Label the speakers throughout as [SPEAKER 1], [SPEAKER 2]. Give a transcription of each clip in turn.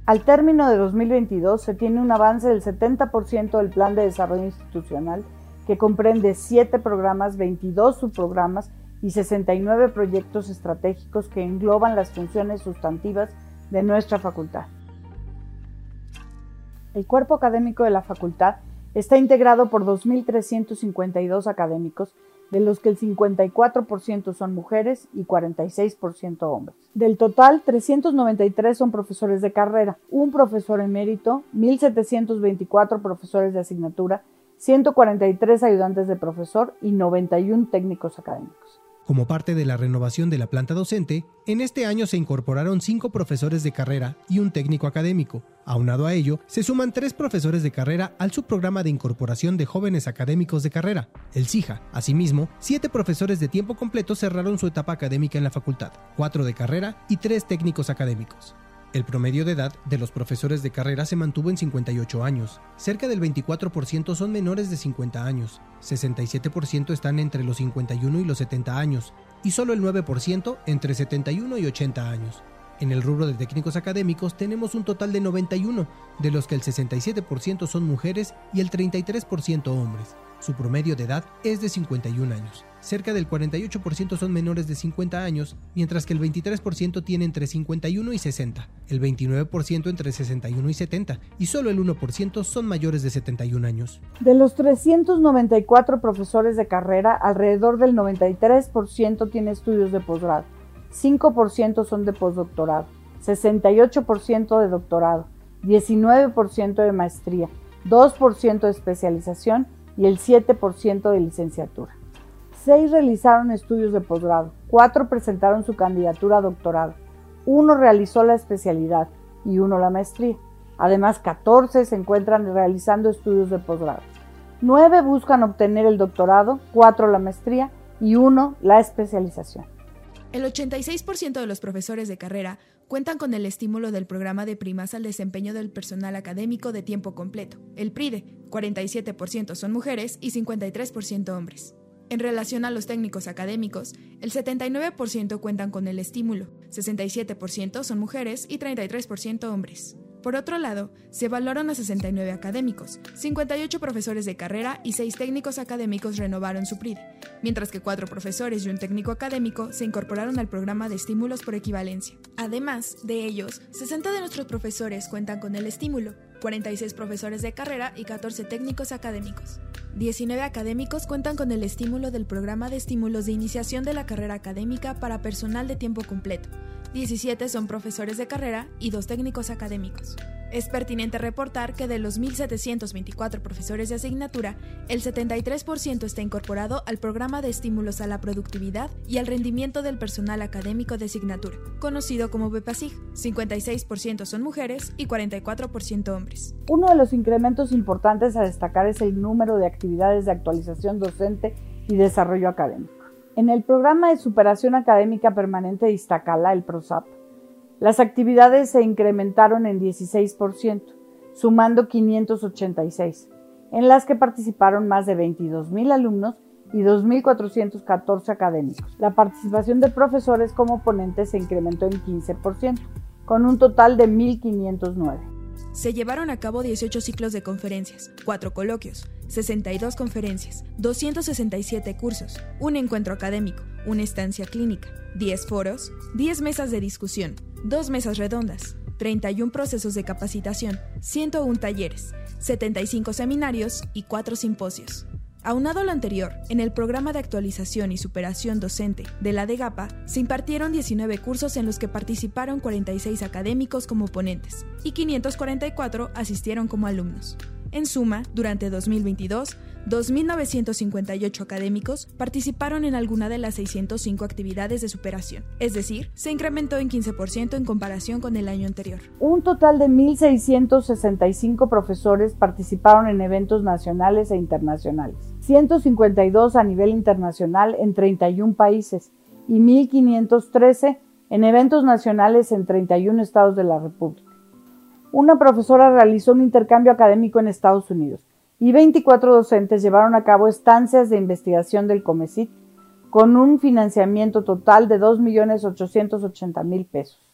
[SPEAKER 1] Al término de 2022 se tiene un avance del 70% del Plan de Desarrollo Institucional, que comprende 7 programas, 22 subprogramas y 69 proyectos estratégicos que engloban las funciones sustantivas de nuestra facultad. El cuerpo académico de la facultad está integrado por 2.352 académicos, de los que el 54% son mujeres y 46% hombres. Del total, 393 son profesores de carrera, un profesor emérito, 1.724 profesores de asignatura, 143 ayudantes de profesor y 91 técnicos académicos.
[SPEAKER 2] Como parte de la renovación de la planta docente, en este año se incorporaron 5 profesores de carrera y un técnico académico. Aunado a ello, se suman 3 profesores de carrera al subprograma de incorporación de jóvenes académicos de carrera, el SIJA. Asimismo, 7 profesores de tiempo completo cerraron su etapa académica en la facultad, 4 de carrera y 3 técnicos académicos. El promedio de edad de los profesores de carrera se mantuvo en 58 años. Cerca del 24% son menores de 50 años, 67% están entre los 51 y los 70 años, y solo el 9% entre 71 y 80 años. En el rubro de técnicos académicos tenemos un total de 91, de los que el 67% son mujeres y el 33% hombres. Su promedio de edad es de 51 años. Cerca del 48% son menores de 50 años, mientras que el 23% tiene entre 51 y 60, el 29% entre 61 y 70, y solo el 1% son mayores de 71 años.
[SPEAKER 1] De los 394 profesores de carrera, alrededor del 93% tiene estudios de posgrado, 5% son de postdoctorado, 68% de doctorado, 19% de maestría, 2% de especialización y el 7% de licenciatura. 6 realizaron estudios de posgrado, 4 presentaron su candidatura a doctorado, 1 realizó la especialidad y 1 la maestría. Además, 14 se encuentran realizando estudios de posgrado. 9 buscan obtener el doctorado, 4 la maestría y 1 la especialización.
[SPEAKER 3] El 86% de los profesores de carrera cuentan con el estímulo del programa de primas al desempeño del personal académico de tiempo completo, el PRIDE. 47% son mujeres y 53% hombres. En relación a los técnicos académicos, el 79% cuentan con el estímulo, 67% son mujeres y 33% hombres. Por otro lado, se evaluaron a 69 académicos, 58 profesores de carrera y 6 técnicos académicos renovaron su PRIDE, mientras que 4 profesores y un técnico académico se incorporaron al programa de estímulos por equivalencia. Además de ellos, 60 de nuestros profesores cuentan con el estímulo, 46 profesores de carrera y 14 técnicos académicos. 19 académicos cuentan con el estímulo del programa de estímulos de iniciación de la carrera académica para personal de tiempo completo. 17 son profesores de carrera y 2 técnicos académicos. Es pertinente reportar que de los 1.724 profesores de asignatura, el 73% está incorporado al programa de estímulos a la productividad y al rendimiento del personal académico de asignatura, conocido como BEPASIG. 56% son mujeres y 44% hombres.
[SPEAKER 1] Uno de los incrementos importantes a destacar es el número de actividades de actualización docente y desarrollo académico. En el programa de superación académica permanente de Iztacala, el PROSAP, las actividades se incrementaron en 16%, sumando 586, en las que participaron más de 22,000 alumnos y 2.414 académicos. La participación de profesores como ponentes se incrementó en 15%, con un total de 1.509.
[SPEAKER 3] Se llevaron a cabo 18 ciclos de conferencias, 4 coloquios, 62 conferencias, 267 cursos, un encuentro académico, una estancia clínica, 10 foros, 10 mesas de discusión, 2 mesas redondas, 31 procesos de capacitación, 101 talleres, 75 seminarios y 4 simposios. Aunado a lo anterior, en el programa de actualización y superación docente de la DEGAPA se impartieron 19 cursos en los que participaron 46 académicos como ponentes y 544 asistieron como alumnos. En suma, durante 2022, 2.958 académicos participaron en alguna de las 605 actividades de superación, es decir, se incrementó en 15% en comparación con el año anterior.
[SPEAKER 1] Un total de 1.665 profesores participaron en eventos nacionales e internacionales, 152 a nivel internacional en 31 países y 1.513 en eventos nacionales en 31 estados de la República. Una profesora realizó un intercambio académico en Estados Unidos y 24 docentes llevaron a cabo estancias de investigación del COMECYT con un financiamiento total de $2.880.000 pesos.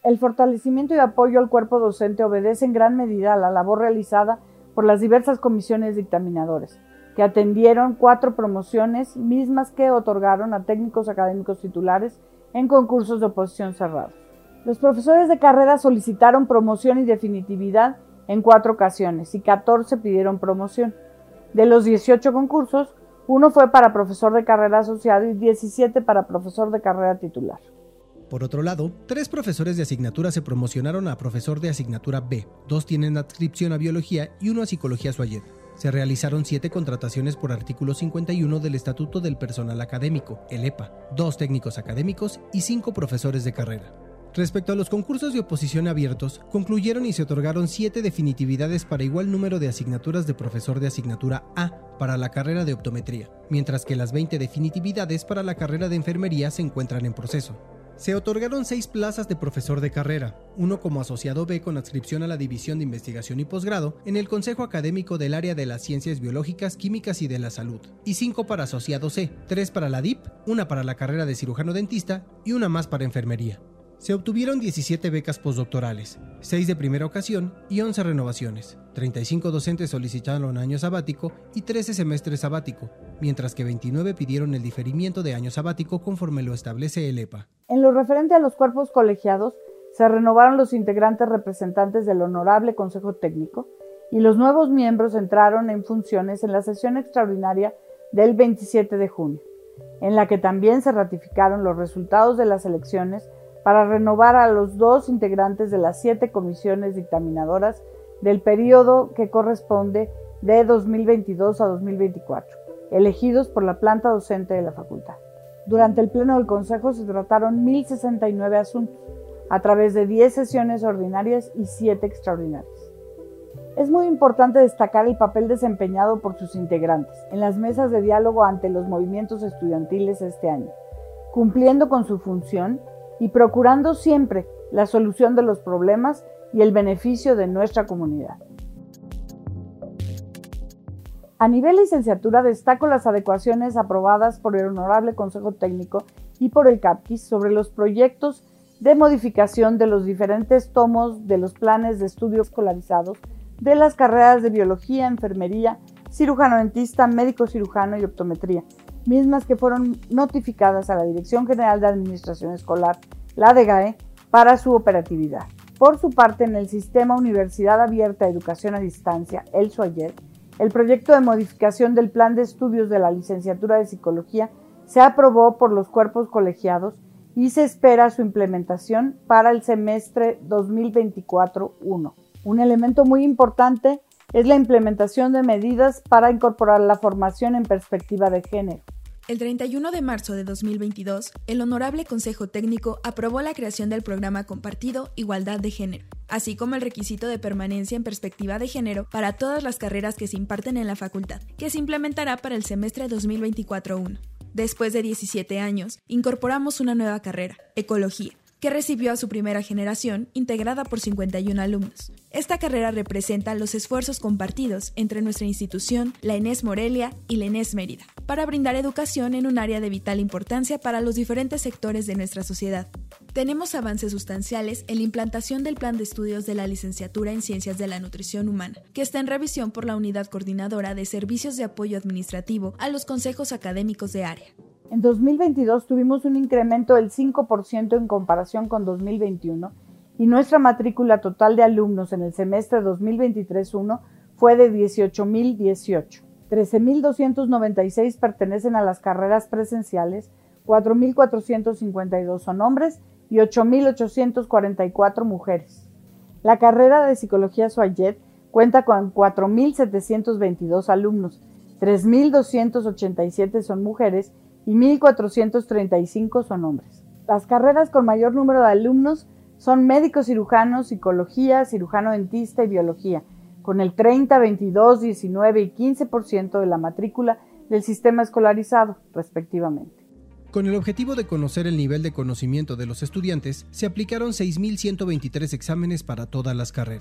[SPEAKER 1] El fortalecimiento y apoyo al cuerpo docente obedece en gran medida a la labor realizada por las diversas comisiones dictaminadoras, que atendieron 4 promociones mismas que otorgaron a técnicos académicos titulares en concursos de oposición cerrados. Los profesores de carrera solicitaron promoción y definitividad en 4 ocasiones y 14 pidieron promoción. De los 18 concursos, 1 fue para profesor de carrera asociado y 17 para profesor de carrera titular.
[SPEAKER 2] Por otro lado, 3 profesores de asignatura se promocionaron a profesor de asignatura B, 2 tienen adscripción a biología y 1 a psicología SUAYED. Se realizaron 7 contrataciones por artículo 51 del Estatuto del Personal Académico, el EPA, 2 técnicos académicos y 5 profesores de carrera. Respecto a los concursos de oposición abiertos, concluyeron y se otorgaron 7 definitividades para igual número de asignaturas de profesor de asignatura A para la carrera de optometría, mientras que las 20 definitividades para la carrera de enfermería se encuentran en proceso. Se otorgaron 6 plazas de profesor de carrera, 1 como asociado B con adscripción a la División de Investigación y Posgrado en el Consejo Académico del Área de las Ciencias Biológicas, Químicas y de la Salud, y 5 para asociado C, 3 para la DIP, 1 para la carrera de cirujano dentista y 1 más para enfermería. Se obtuvieron 17 becas postdoctorales, 6 de primera ocasión y 11 renovaciones. 35 docentes solicitaron año sabático y 13 semestres sabático, mientras que 29 pidieron el diferimiento de año sabático conforme lo establece el EPA.
[SPEAKER 1] En lo referente a los cuerpos colegiados, se renovaron los integrantes representantes del Honorable Consejo Técnico y los nuevos miembros entraron en funciones en la sesión extraordinaria del 27 de junio, en la que también se ratificaron los resultados de las elecciones para renovar a los 2 integrantes de las 7 comisiones dictaminadoras del periodo que corresponde de 2022 a 2024, elegidos por la planta docente de la facultad. Durante el pleno del Consejo se trataron 1.069 asuntos, a través de 10 sesiones ordinarias y 7 extraordinarias. Es muy importante destacar el papel desempeñado por sus integrantes en las mesas de diálogo ante los movimientos estudiantiles este año, cumpliendo con su función y procurando siempre la solución de los problemas y el beneficio de nuestra comunidad. A nivel licenciatura destaco las adecuaciones aprobadas por el Honorable Consejo Técnico y por el CAPQUIS sobre los proyectos de modificación de los diferentes tomos de los planes de estudio escolarizados de las carreras de biología, enfermería, cirujano dentista, médico cirujano y optometría, mismas que fueron notificadas a la Dirección General de Administración Escolar, la DGAE, para su operatividad. Por su parte, en el Sistema Universidad Abierta de Educación a Distancia, el SUAYED, el proyecto de modificación del Plan de Estudios de la Licenciatura de Psicología se aprobó por los cuerpos colegiados y se espera su implementación para el semestre 2024-1. Un elemento muy importante es la implementación de medidas para incorporar la formación en perspectiva de género.
[SPEAKER 3] El 31 de marzo de 2022, el Honorable Consejo Técnico aprobó la creación del programa compartido Igualdad de Género, así como el requisito de permanencia en perspectiva de género para todas las carreras que se imparten en la facultad, que se implementará para el semestre 2024-1. Después de 17 años, incorporamos una nueva carrera, Ecología, que recibió a su primera generación, integrada por 51 alumnos. Esta carrera representa los esfuerzos compartidos entre nuestra institución, la ENES Morelia y la ENES Mérida, para brindar educación en un área de vital importancia para los diferentes sectores de nuestra sociedad. Tenemos avances sustanciales en la implantación del plan de estudios de la licenciatura en Ciencias de la Nutrición Humana, que está en revisión por la Unidad Coordinadora de Servicios de Apoyo Administrativo a los consejos académicos de área.
[SPEAKER 1] En 2022 tuvimos un incremento del 5% en comparación con 2021 y nuestra matrícula total de alumnos en el semestre 2023-1 fue de 18.018. 13.296 pertenecen a las carreras presenciales, 4.452 son hombres y 8.844 mujeres. La carrera de Psicología SUAYED cuenta con 4.722 alumnos, 3.287 son mujeres y 1.435 son hombres. Las carreras con mayor número de alumnos son médico cirujano, psicología, cirujano dentista y biología, con el 30, 22, 19 y 15% de la matrícula del sistema escolarizado, respectivamente.
[SPEAKER 2] Con el objetivo de conocer el nivel de conocimiento de los estudiantes, se aplicaron 6.123 exámenes para todas las carreras.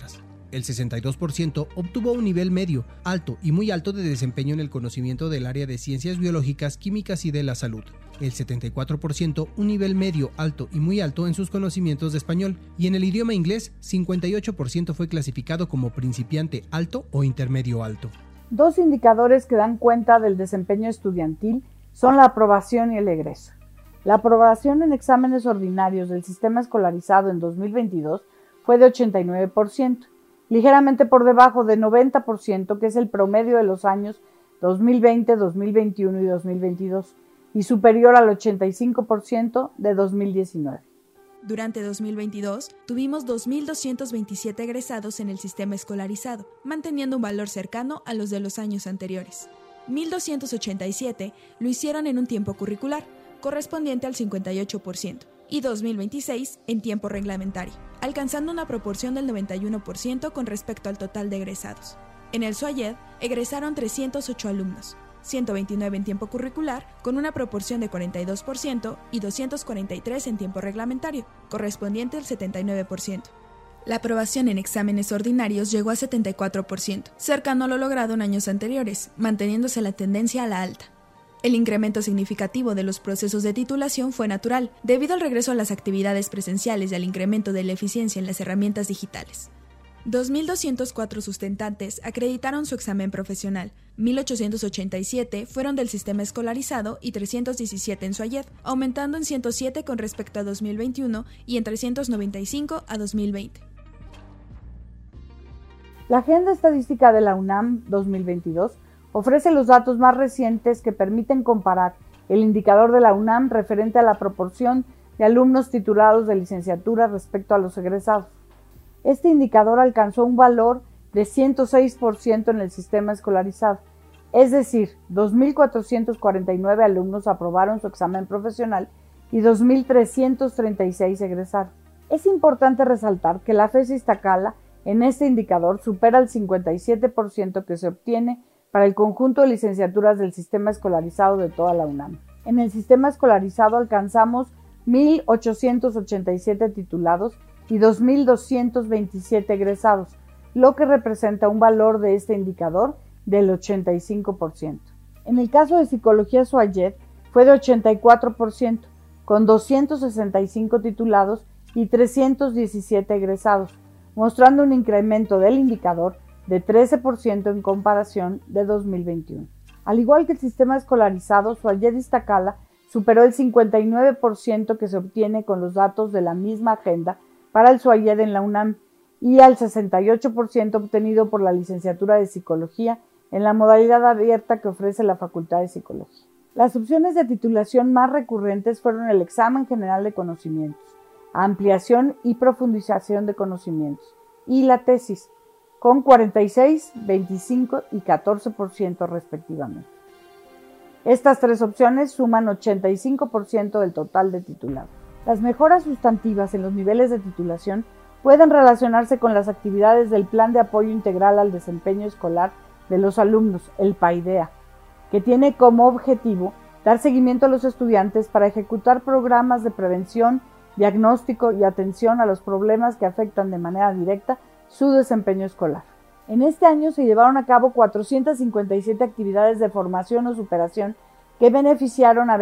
[SPEAKER 2] El 62% obtuvo un nivel medio, alto y muy alto de desempeño en el conocimiento del área de ciencias biológicas, químicas y de la salud. El 74% un nivel medio, alto y muy alto en sus conocimientos de español, y en el idioma inglés, 58% fue clasificado como principiante alto o intermedio alto.
[SPEAKER 1] Dos indicadores que dan cuenta del desempeño estudiantil son la aprobación y el egreso. La aprobación en exámenes ordinarios del sistema escolarizado en 2022 fue de 89%, ligeramente por debajo de 90%, que es el promedio de los años 2020, 2021 y 2022, y superior al 85% de 2019.
[SPEAKER 3] Durante 2022, tuvimos 2.227 egresados en el sistema escolarizado, manteniendo un valor cercano a los de los años anteriores. 1.287 lo hicieron en un tiempo curricular, correspondiente al 58%, y 2026 en tiempo reglamentario, alcanzando una proporción del 91% con respecto al total de egresados. En el SUAYED egresaron 308 alumnos, 129 en tiempo curricular, con una proporción de 42%, y 243 en tiempo reglamentario, correspondiente al 79%. La aprobación en exámenes ordinarios llegó a 74%, cercano a lo logrado en años anteriores, manteniéndose la tendencia a la alta. El incremento significativo de los procesos de titulación fue natural, debido al regreso a las actividades presenciales y al incremento de la eficiencia en las herramientas digitales. 2.204 sustentantes acreditaron su examen profesional, 1.887 fueron del sistema escolarizado y 317 en SUAYED, aumentando en 107 con respecto a 2021 y en 395 a 2020.
[SPEAKER 1] La Agenda Estadística de la UNAM 2022 ofrece los datos más recientes que permiten comparar el indicador de la UNAM referente a la proporción de alumnos titulados de licenciatura respecto a los egresados. Este indicador alcanzó un valor de 106% en el sistema escolarizado, es decir, 2.449 alumnos aprobaron su examen profesional y 2.336 egresaron. Es importante resaltar que la FES Iztacala en este indicador supera el 57% que se obtiene para el conjunto de licenciaturas del sistema escolarizado de toda la UNAM. En el sistema escolarizado alcanzamos 1.887 titulados y 2.227 egresados, lo que representa un valor de este indicador del 85%. En el caso de Psicología SUAYED fue de 84%, con 265 titulados y 317 egresados, mostrando un incremento del indicador de 13% en comparación de 2021. Al igual que el sistema escolarizado, SUAYED Iztacala superó el 59% que se obtiene con los datos de la misma agenda para el SUAYED en la UNAM y al 68% obtenido por la licenciatura de Psicología en la modalidad abierta que ofrece la Facultad de Psicología. Las opciones de titulación más recurrentes fueron el examen general de conocimientos, ampliación y profundización de conocimientos, y la tesis, con 46, 25 y 14% respectivamente. Estas tres opciones suman 85% del total de titulados. Las mejoras sustantivas en los niveles de titulación pueden relacionarse con las actividades del Plan de Apoyo Integral al Desempeño Escolar de los Alumnos, el PAIDEA, que tiene como objetivo dar seguimiento a los estudiantes para ejecutar programas de prevención, diagnóstico y atención a los problemas que afectan de manera directa su desempeño escolar. En este año se llevaron a cabo 457 actividades de formación o superación que beneficiaron a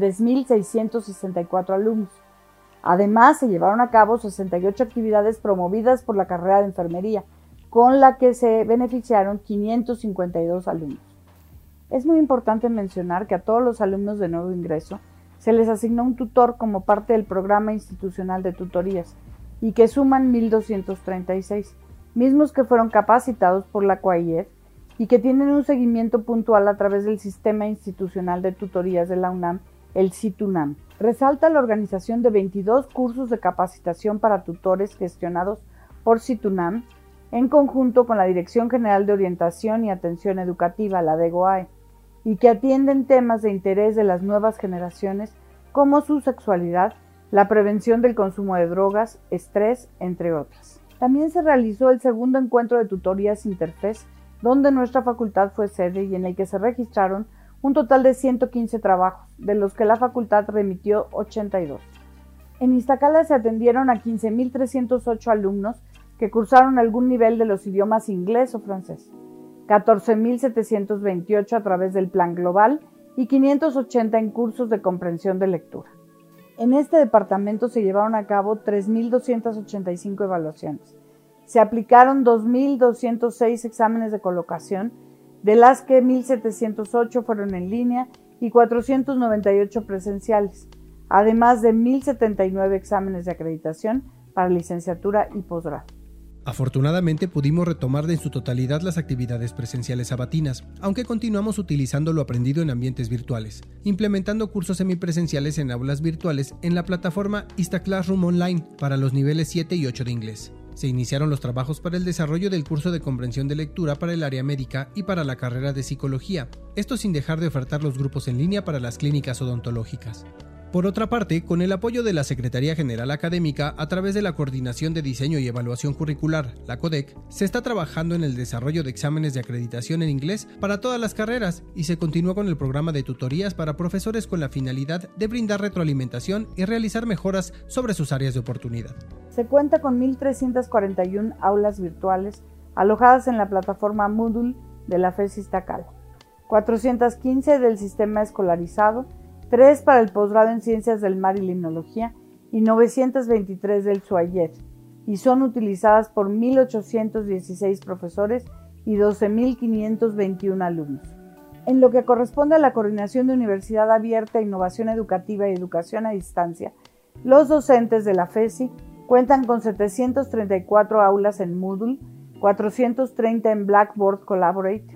[SPEAKER 1] 23.664 alumnos. Además, se llevaron a cabo 68 actividades promovidas por la carrera de enfermería, con la que se beneficiaron 552 alumnos. Es muy importante mencionar que a todos los alumnos de nuevo ingreso se les asignó un tutor como parte del programa institucional de tutorías y que suman 1.236, mismos que fueron capacitados por la COAIED y que tienen un seguimiento puntual a través del Sistema Institucional de Tutorías de la UNAM, el CITUNAM. Resalta la organización de 22 cursos de capacitación para tutores gestionados por CITUNAM en conjunto con la Dirección General de Orientación y Atención Educativa, la DGOAE, y que atienden temas de interés de las nuevas generaciones como su sexualidad, la prevención del consumo de drogas, estrés, entre otras. También se realizó el segundo encuentro de tutorías Interfes, donde nuestra facultad fue sede y en el que se registraron un total de 115 trabajos, de los que la facultad remitió 82. En Iztacala se atendieron a 15.308 alumnos que cursaron algún nivel de los idiomas inglés o francés, 14.728 a través del Plan Global y 580 en cursos de comprensión de lectura. En este departamento se llevaron a cabo 3.285 evaluaciones. Se aplicaron 2.206 exámenes de colocación, de las que 1.708 fueron en línea y 498 presenciales, además de 1.079 exámenes de acreditación para licenciatura y posgrado.
[SPEAKER 2] Afortunadamente pudimos retomar en su totalidad las actividades presenciales sabatinas, aunque continuamos utilizando lo aprendido en ambientes virtuales, implementando cursos semipresenciales en aulas virtuales en la plataforma Instaclassroom Online para los niveles 7 y 8 de inglés. Se iniciaron los trabajos para el desarrollo del curso de comprensión de lectura para el área médica y para la carrera de psicología, esto sin dejar de ofertar los grupos en línea para las clínicas odontológicas. Por otra parte, con el apoyo de la Secretaría General Académica, a través de la Coordinación de Diseño y Evaluación Curricular, la CODEC, se está trabajando en el desarrollo de exámenes de acreditación en inglés para todas las carreras y se continúa con el programa de tutorías para profesores con la finalidad de brindar retroalimentación y realizar mejoras sobre sus áreas de oportunidad.
[SPEAKER 1] Se cuenta con 1.341 aulas virtuales alojadas en la plataforma Moodle de la FES Iztacala, 415 del sistema escolarizado, 3 para el posgrado en Ciencias del Mar y Limnología y 923 del SUAYED, y son utilizadas por 1.816 profesores y 12.521 alumnos. En lo que corresponde a la Coordinación de Universidad Abierta, Innovación Educativa y Educación a Distancia, los docentes de la FESI cuentan con 734 aulas en Moodle, 430 en Blackboard Collaborate,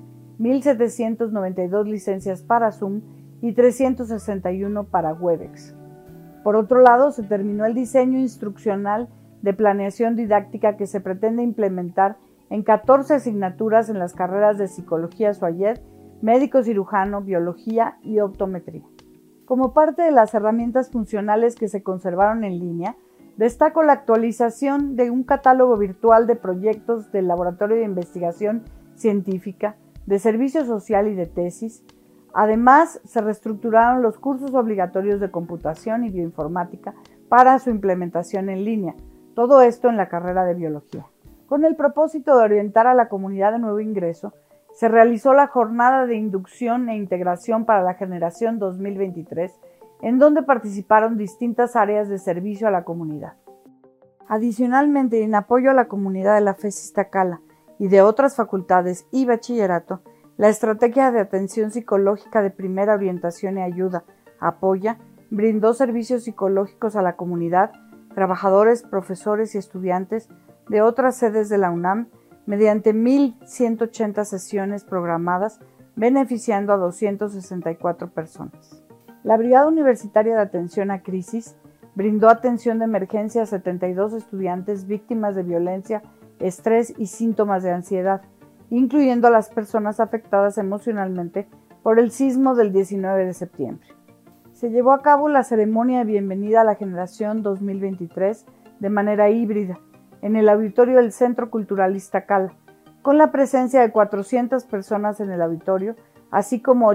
[SPEAKER 1] 1.792 licencias para Zoom y 361 para Webex. Por otro lado, se terminó el diseño instruccional de planeación didáctica que se pretende implementar en 14 asignaturas en las carreras de Psicología SUAYED, Médico Cirujano, Biología y Optometría. Como parte de las herramientas funcionales que se conservaron en línea, destaco la actualización de un catálogo virtual de proyectos del Laboratorio de Investigación Científica, de Servicio Social y de Tesis. Además, se reestructuraron los cursos obligatorios de computación y bioinformática para su implementación en línea, todo esto en la carrera de biología. Con el propósito de orientar a la comunidad de nuevo ingreso, se realizó la jornada de inducción e integración para la generación 2023, en donde participaron distintas áreas de servicio a la comunidad. Adicionalmente, en apoyo a la comunidad de la FES Iztacala y de otras facultades y bachillerato, la Estrategia de Atención Psicológica de Primera Orientación y Ayuda, APOYA, brindó servicios psicológicos a la comunidad, trabajadores, profesores y estudiantes de otras sedes de la UNAM mediante 1.180 sesiones programadas, beneficiando a 264 personas. La Brigada Universitaria de Atención a Crisis brindó atención de emergencia a 72 estudiantes víctimas de violencia, estrés y síntomas de ansiedad, incluyendo a las personas afectadas emocionalmente por el sismo del 19 de septiembre. Se llevó a cabo la ceremonia de bienvenida a la generación 2023 de manera híbrida en el auditorio del Centro Cultural Iztacala, con la presencia de 400 personas en el auditorio, así como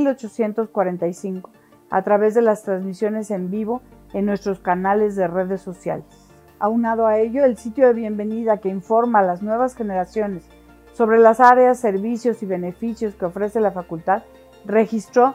[SPEAKER 1] 8.845 a través de las transmisiones en vivo en nuestros canales de redes sociales. Aunado a ello, el sitio de bienvenida que informa a las nuevas generaciones sobre las áreas, servicios y beneficios que ofrece la facultad registró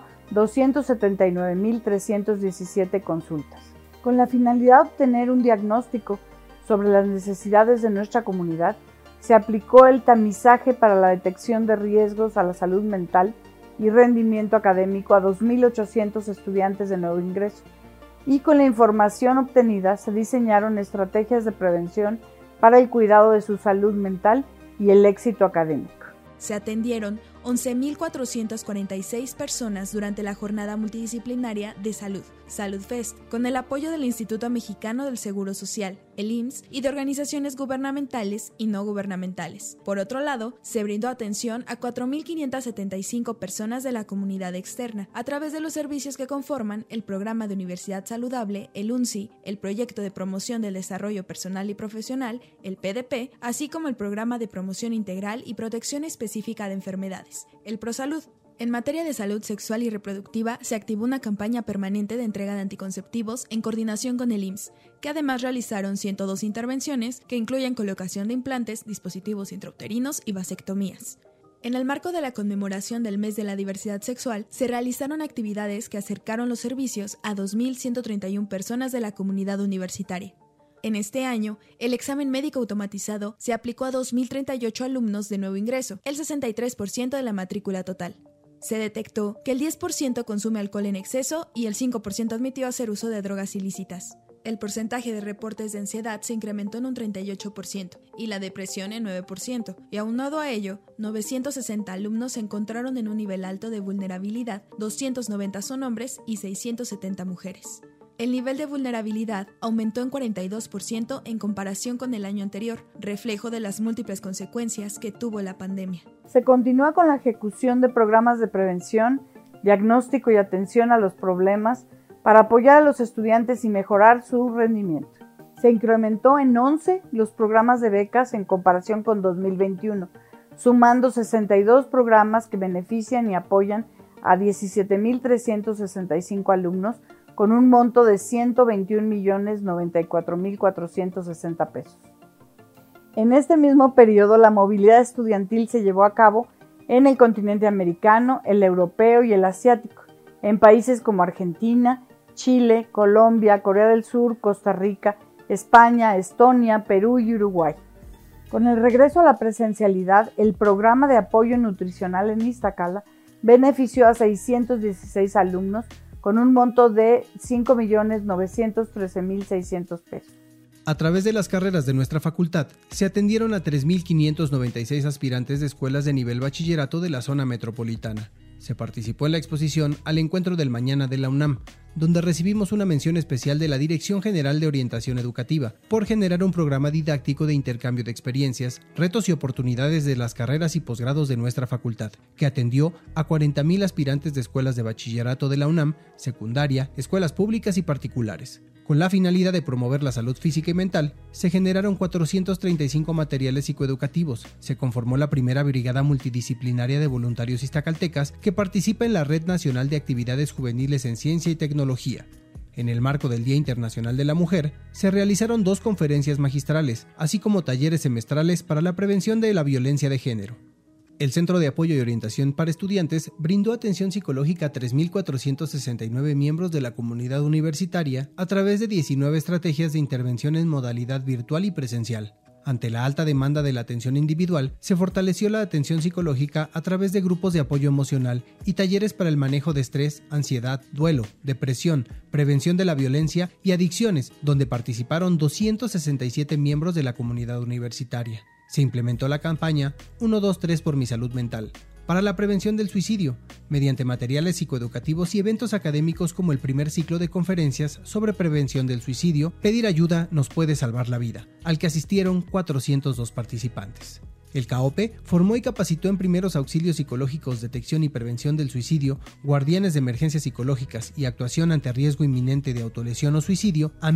[SPEAKER 1] 279.317 consultas. Con la finalidad de obtener un diagnóstico sobre las necesidades de nuestra comunidad, se aplicó el tamizaje para la detección de riesgos a la salud mental y rendimiento académico a 2.800 estudiantes de nuevo ingreso, y con la información obtenida se diseñaron estrategias de prevención para el cuidado de su salud mental y el éxito académico.
[SPEAKER 3] Se atendieron 11.446 personas durante la jornada multidisciplinaria de salud, Salud Fest, con el apoyo del Instituto Mexicano del Seguro Social, el IMSS, y de organizaciones gubernamentales y no gubernamentales. Por otro lado, se brindó atención a 4.575 personas de la comunidad externa, a través de los servicios que conforman el Programa de Universidad Saludable, el UNCI, el Proyecto de Promoción del Desarrollo Personal y Profesional, el PDP, así como el Programa de Promoción Integral y Protección Específica de Enfermedades, el ProSalud. En materia de salud sexual y reproductiva, se activó una campaña permanente de entrega de anticonceptivos en coordinación con el IMSS, que además realizaron 102 intervenciones que incluyen colocación de implantes, dispositivos intrauterinos y vasectomías. En el marco de la conmemoración del Mes de la Diversidad Sexual, se realizaron actividades que acercaron los servicios a 2.131 personas de la comunidad universitaria. En este año, el examen médico automatizado se aplicó a 2.038 alumnos de nuevo ingreso, el 63% de la matrícula total. Se detectó que el 10% consume alcohol en exceso y el 5% admitió hacer uso de drogas ilícitas. El porcentaje de reportes de ansiedad se incrementó en un 38% y la depresión en 9%, y aunado a ello, 960 alumnos se encontraron en un nivel alto de vulnerabilidad, 290 son hombres y 670 mujeres. El nivel de vulnerabilidad aumentó en 42% en comparación con el año anterior, reflejo de las múltiples consecuencias que tuvo la pandemia.
[SPEAKER 1] Se continúa con la ejecución de programas de prevención, diagnóstico y atención a los problemas para apoyar a los estudiantes y mejorar su rendimiento. Se incrementó en 11 los programas de becas en comparación con 2021, sumando 62 programas que benefician y apoyan a 17.365 alumnos, con un monto de 121.094.460 pesos. En este mismo periodo, la movilidad estudiantil se llevó a cabo en el continente americano, el europeo y el asiático, en países como Argentina, Chile, Colombia, Corea del Sur, Costa Rica, España, Estonia, Perú y Uruguay. Con el regreso a la presencialidad, el programa de apoyo nutricional en Iztacala benefició a 616 alumnos, con un monto de 5.913.600 pesos.
[SPEAKER 2] A través de las carreras de nuestra facultad, se atendieron a 3.596 aspirantes de escuelas de nivel bachillerato de la zona metropolitana. Se participó en la exposición Al Encuentro del Mañana de la UNAM, donde recibimos una mención especial de la Dirección General de Orientación Educativa por generar un programa didáctico de intercambio de experiencias, retos y oportunidades de las carreras y posgrados de nuestra facultad, que atendió a 40.000 aspirantes de escuelas de bachillerato de la UNAM, secundaria, escuelas públicas y particulares. Con la finalidad de promover la salud física y mental, se generaron 435 materiales psicoeducativos. Se conformó la primera brigada multidisciplinaria de voluntarios iztacaltecas que participa en la Red Nacional de Actividades Juveniles en Ciencia y Tecnología. En el marco del Día Internacional de la Mujer, se realizaron 2 conferencias magistrales, así como talleres semestrales para la prevención de la violencia de género. El Centro de Apoyo y Orientación para Estudiantes brindó atención psicológica a 3.469 miembros de la comunidad universitaria a través de 19 estrategias de intervención en modalidad virtual y presencial. Ante la alta demanda de la atención individual, se fortaleció la atención psicológica a través de grupos de apoyo emocional y talleres para el manejo de estrés, ansiedad, duelo, depresión, prevención de la violencia y adicciones, donde participaron 267 miembros de la comunidad universitaria. Se implementó la campaña 123 por mi salud mental para la prevención del suicidio, mediante materiales psicoeducativos y eventos académicos como el primer ciclo de conferencias sobre prevención del suicidio, Pedir ayuda nos puede salvar la vida, al que asistieron 402 participantes. El CAOPE formó y capacitó en primeros auxilios psicológicos, detección y prevención del suicidio, guardianes de emergencias psicológicas y actuación ante riesgo inminente de autolesión o suicidio a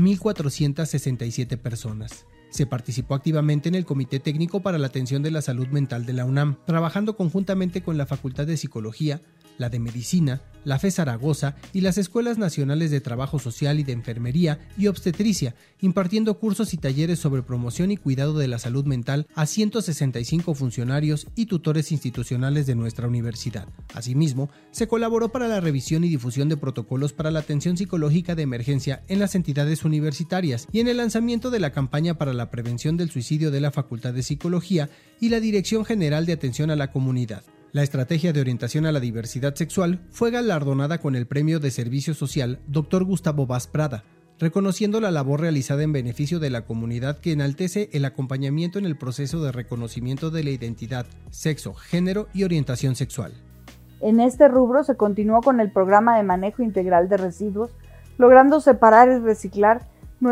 [SPEAKER 2] 1.467 personas. Se participó activamente en el Comité Técnico para la Atención de la Salud Mental de la UNAM, trabajando conjuntamente con la Facultad de Psicología, la de Medicina, la FE Zaragoza y las Escuelas Nacionales de Trabajo Social y de Enfermería y Obstetricia, impartiendo cursos y talleres sobre promoción y cuidado de la salud mental a 165 funcionarios y tutores institucionales de nuestra universidad. Asimismo, se colaboró para la revisión y difusión de protocolos para la atención psicológica de emergencia en las entidades universitarias y en el lanzamiento de la campaña para la prevención del suicidio de la Facultad de Psicología y la Dirección General de Atención a la Comunidad. La estrategia de orientación a la diversidad sexual fue galardonada con el Premio de Servicio Social Dr. Gustavo Vaz Prada, reconociendo la labor realizada en beneficio de la comunidad que enaltece el acompañamiento en el proceso de reconocimiento de la identidad, sexo, género y orientación sexual.
[SPEAKER 1] En este rubro se continuó con el programa de manejo integral de residuos, logrando separar y reciclar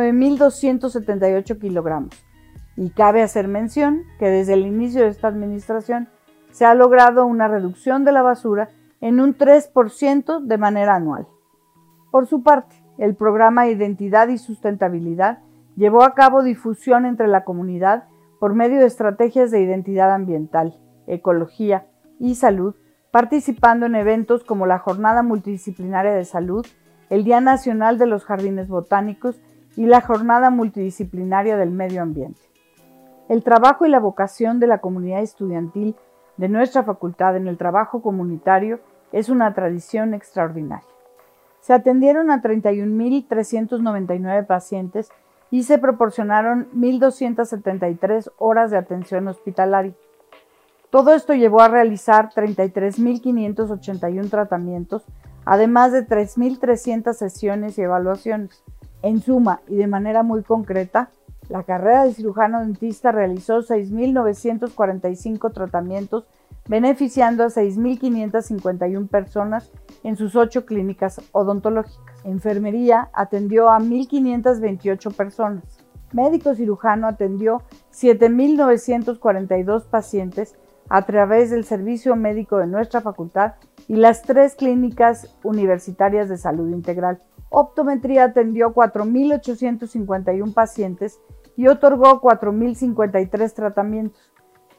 [SPEAKER 1] 9.278 kilogramos. Y cabe hacer mención que desde el inicio de esta administración se ha logrado una reducción de la basura en un 3% de manera anual. Por su parte, el programa Identidad y Sustentabilidad llevó a cabo difusión entre la comunidad por medio de estrategias de identidad ambiental, ecología y salud, participando en eventos como la Jornada Multidisciplinaria de Salud, el Día Nacional de los Jardines Botánicos y la Jornada Multidisciplinaria del Medio Ambiente. El trabajo y la vocación de la comunidad estudiantil de nuestra facultad en el trabajo comunitario es una tradición extraordinaria. Se atendieron a 31.399 pacientes y se proporcionaron 1.273 horas de atención hospitalaria. Todo esto llevó a realizar 33.581 tratamientos, además de 3.300 sesiones y evaluaciones. En suma, y de manera muy concreta, la carrera de cirujano dentista realizó 6.945 tratamientos, beneficiando a 6.551 personas en sus 8 clínicas odontológicas. Enfermería atendió a 1.528 personas. Médico cirujano atendió 7.942 pacientes a través del servicio médico de nuestra facultad y las 3 clínicas universitarias de salud integral. Optometría atendió 4.851 pacientes y otorgó 4.053 tratamientos,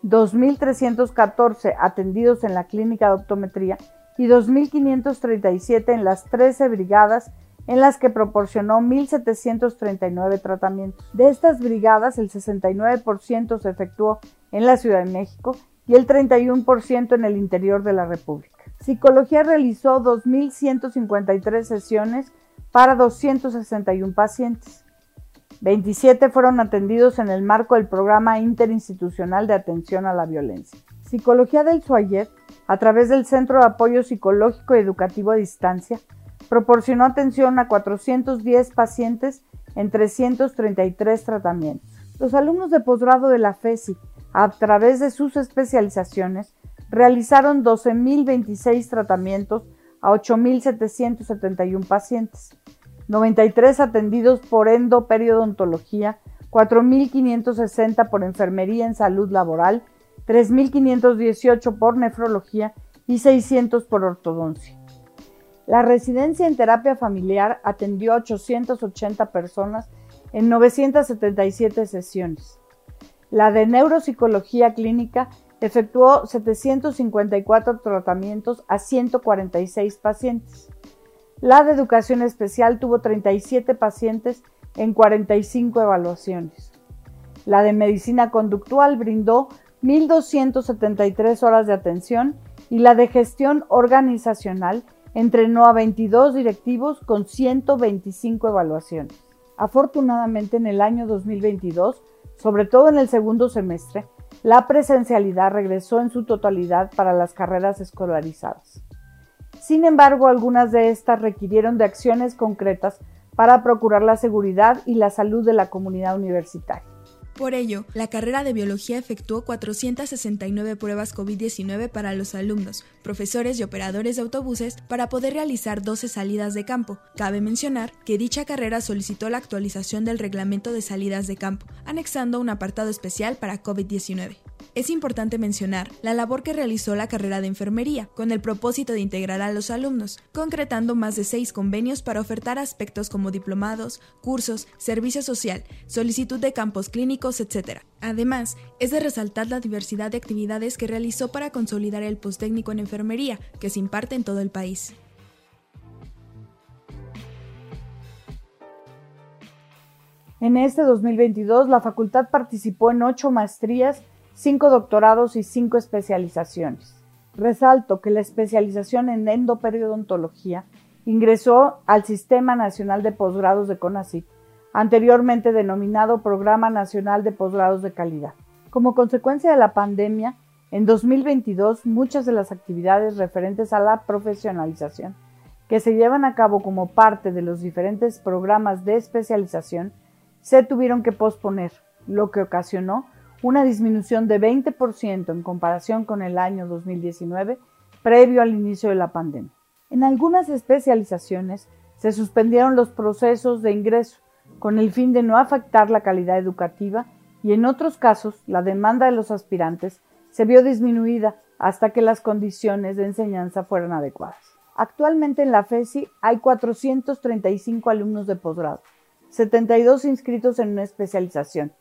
[SPEAKER 1] 2.314 atendidos en la clínica de optometría y 2.537 en las 13 brigadas en las que proporcionó 1.739 tratamientos. De estas brigadas, el 69% se efectuó en la Ciudad de México y el 31% en el interior de la República. Psicología realizó 2.153 sesiones para 261 pacientes. 27 fueron atendidos en el marco del Programa Interinstitucional de Atención a la Violencia. Psicología del SUAYED, a través del Centro de Apoyo Psicológico y Educativo a Distancia, proporcionó atención a 410 pacientes en 333 tratamientos. Los alumnos de posgrado de la FESI, a través de sus especializaciones, realizaron 12.026 tratamientos a 8.771 pacientes, 93 atendidos por endoperidontología, 4.560 por enfermería en salud laboral, 3.518 por nefrología y 600 por ortodoncia. La residencia en terapia familiar atendió a 880 personas en 977 sesiones. La de neuropsicología clínica efectuó 754 tratamientos a 146 pacientes. La de educación especial tuvo 37 pacientes en 45 evaluaciones. La de medicina conductual brindó 1.273 horas de atención y la de gestión organizacional entrenó a 22 directivos con 125 evaluaciones. Afortunadamente, en el año 2022, sobre todo en el segundo semestre, la presencialidad regresó en su totalidad para las carreras escolarizadas. Sin embargo, algunas de estas requirieron de acciones concretas para procurar la seguridad y la salud de la comunidad universitaria.
[SPEAKER 3] Por ello, la carrera de biología efectuó 469 pruebas COVID-19 para los alumnos, profesores y operadores de autobuses para poder realizar 12 salidas de campo. Cabe mencionar que dicha carrera solicitó la actualización del reglamento de salidas de campo, anexando un apartado especial para COVID-19. Es importante mencionar la labor que realizó la carrera de enfermería, con el propósito de integrar a los alumnos, concretando más de 6 convenios para ofertar aspectos como diplomados, cursos, servicio social, solicitud de campos clínicos, etc. Además, es de resaltar la diversidad de actividades que realizó para consolidar el posttécnico en enfermería, que se imparte en todo el país.
[SPEAKER 1] En este 2022, la facultad participó en 8 maestrías, 5 doctorados y 5 especializaciones. Resalto que la especialización en endoperidontología ingresó al Sistema Nacional de Posgrados de CONACYT, anteriormente denominado Programa Nacional de Posgrados de Calidad. Como consecuencia de la pandemia, en 2022 muchas de las actividades referentes a la profesionalización que se llevan a cabo como parte de los diferentes programas de especialización se tuvieron que posponer, lo que ocasionó una disminución de 20% en comparación con el año 2019, previo al inicio de la pandemia. En algunas especializaciones se suspendieron los procesos de ingreso, con el fin de no afectar la calidad educativa, y en otros casos la demanda de los aspirantes se vio disminuida hasta que las condiciones de enseñanza fueran adecuadas. Actualmente en la FESI hay 435 alumnos de posgrado, 72 inscritos en una especialización,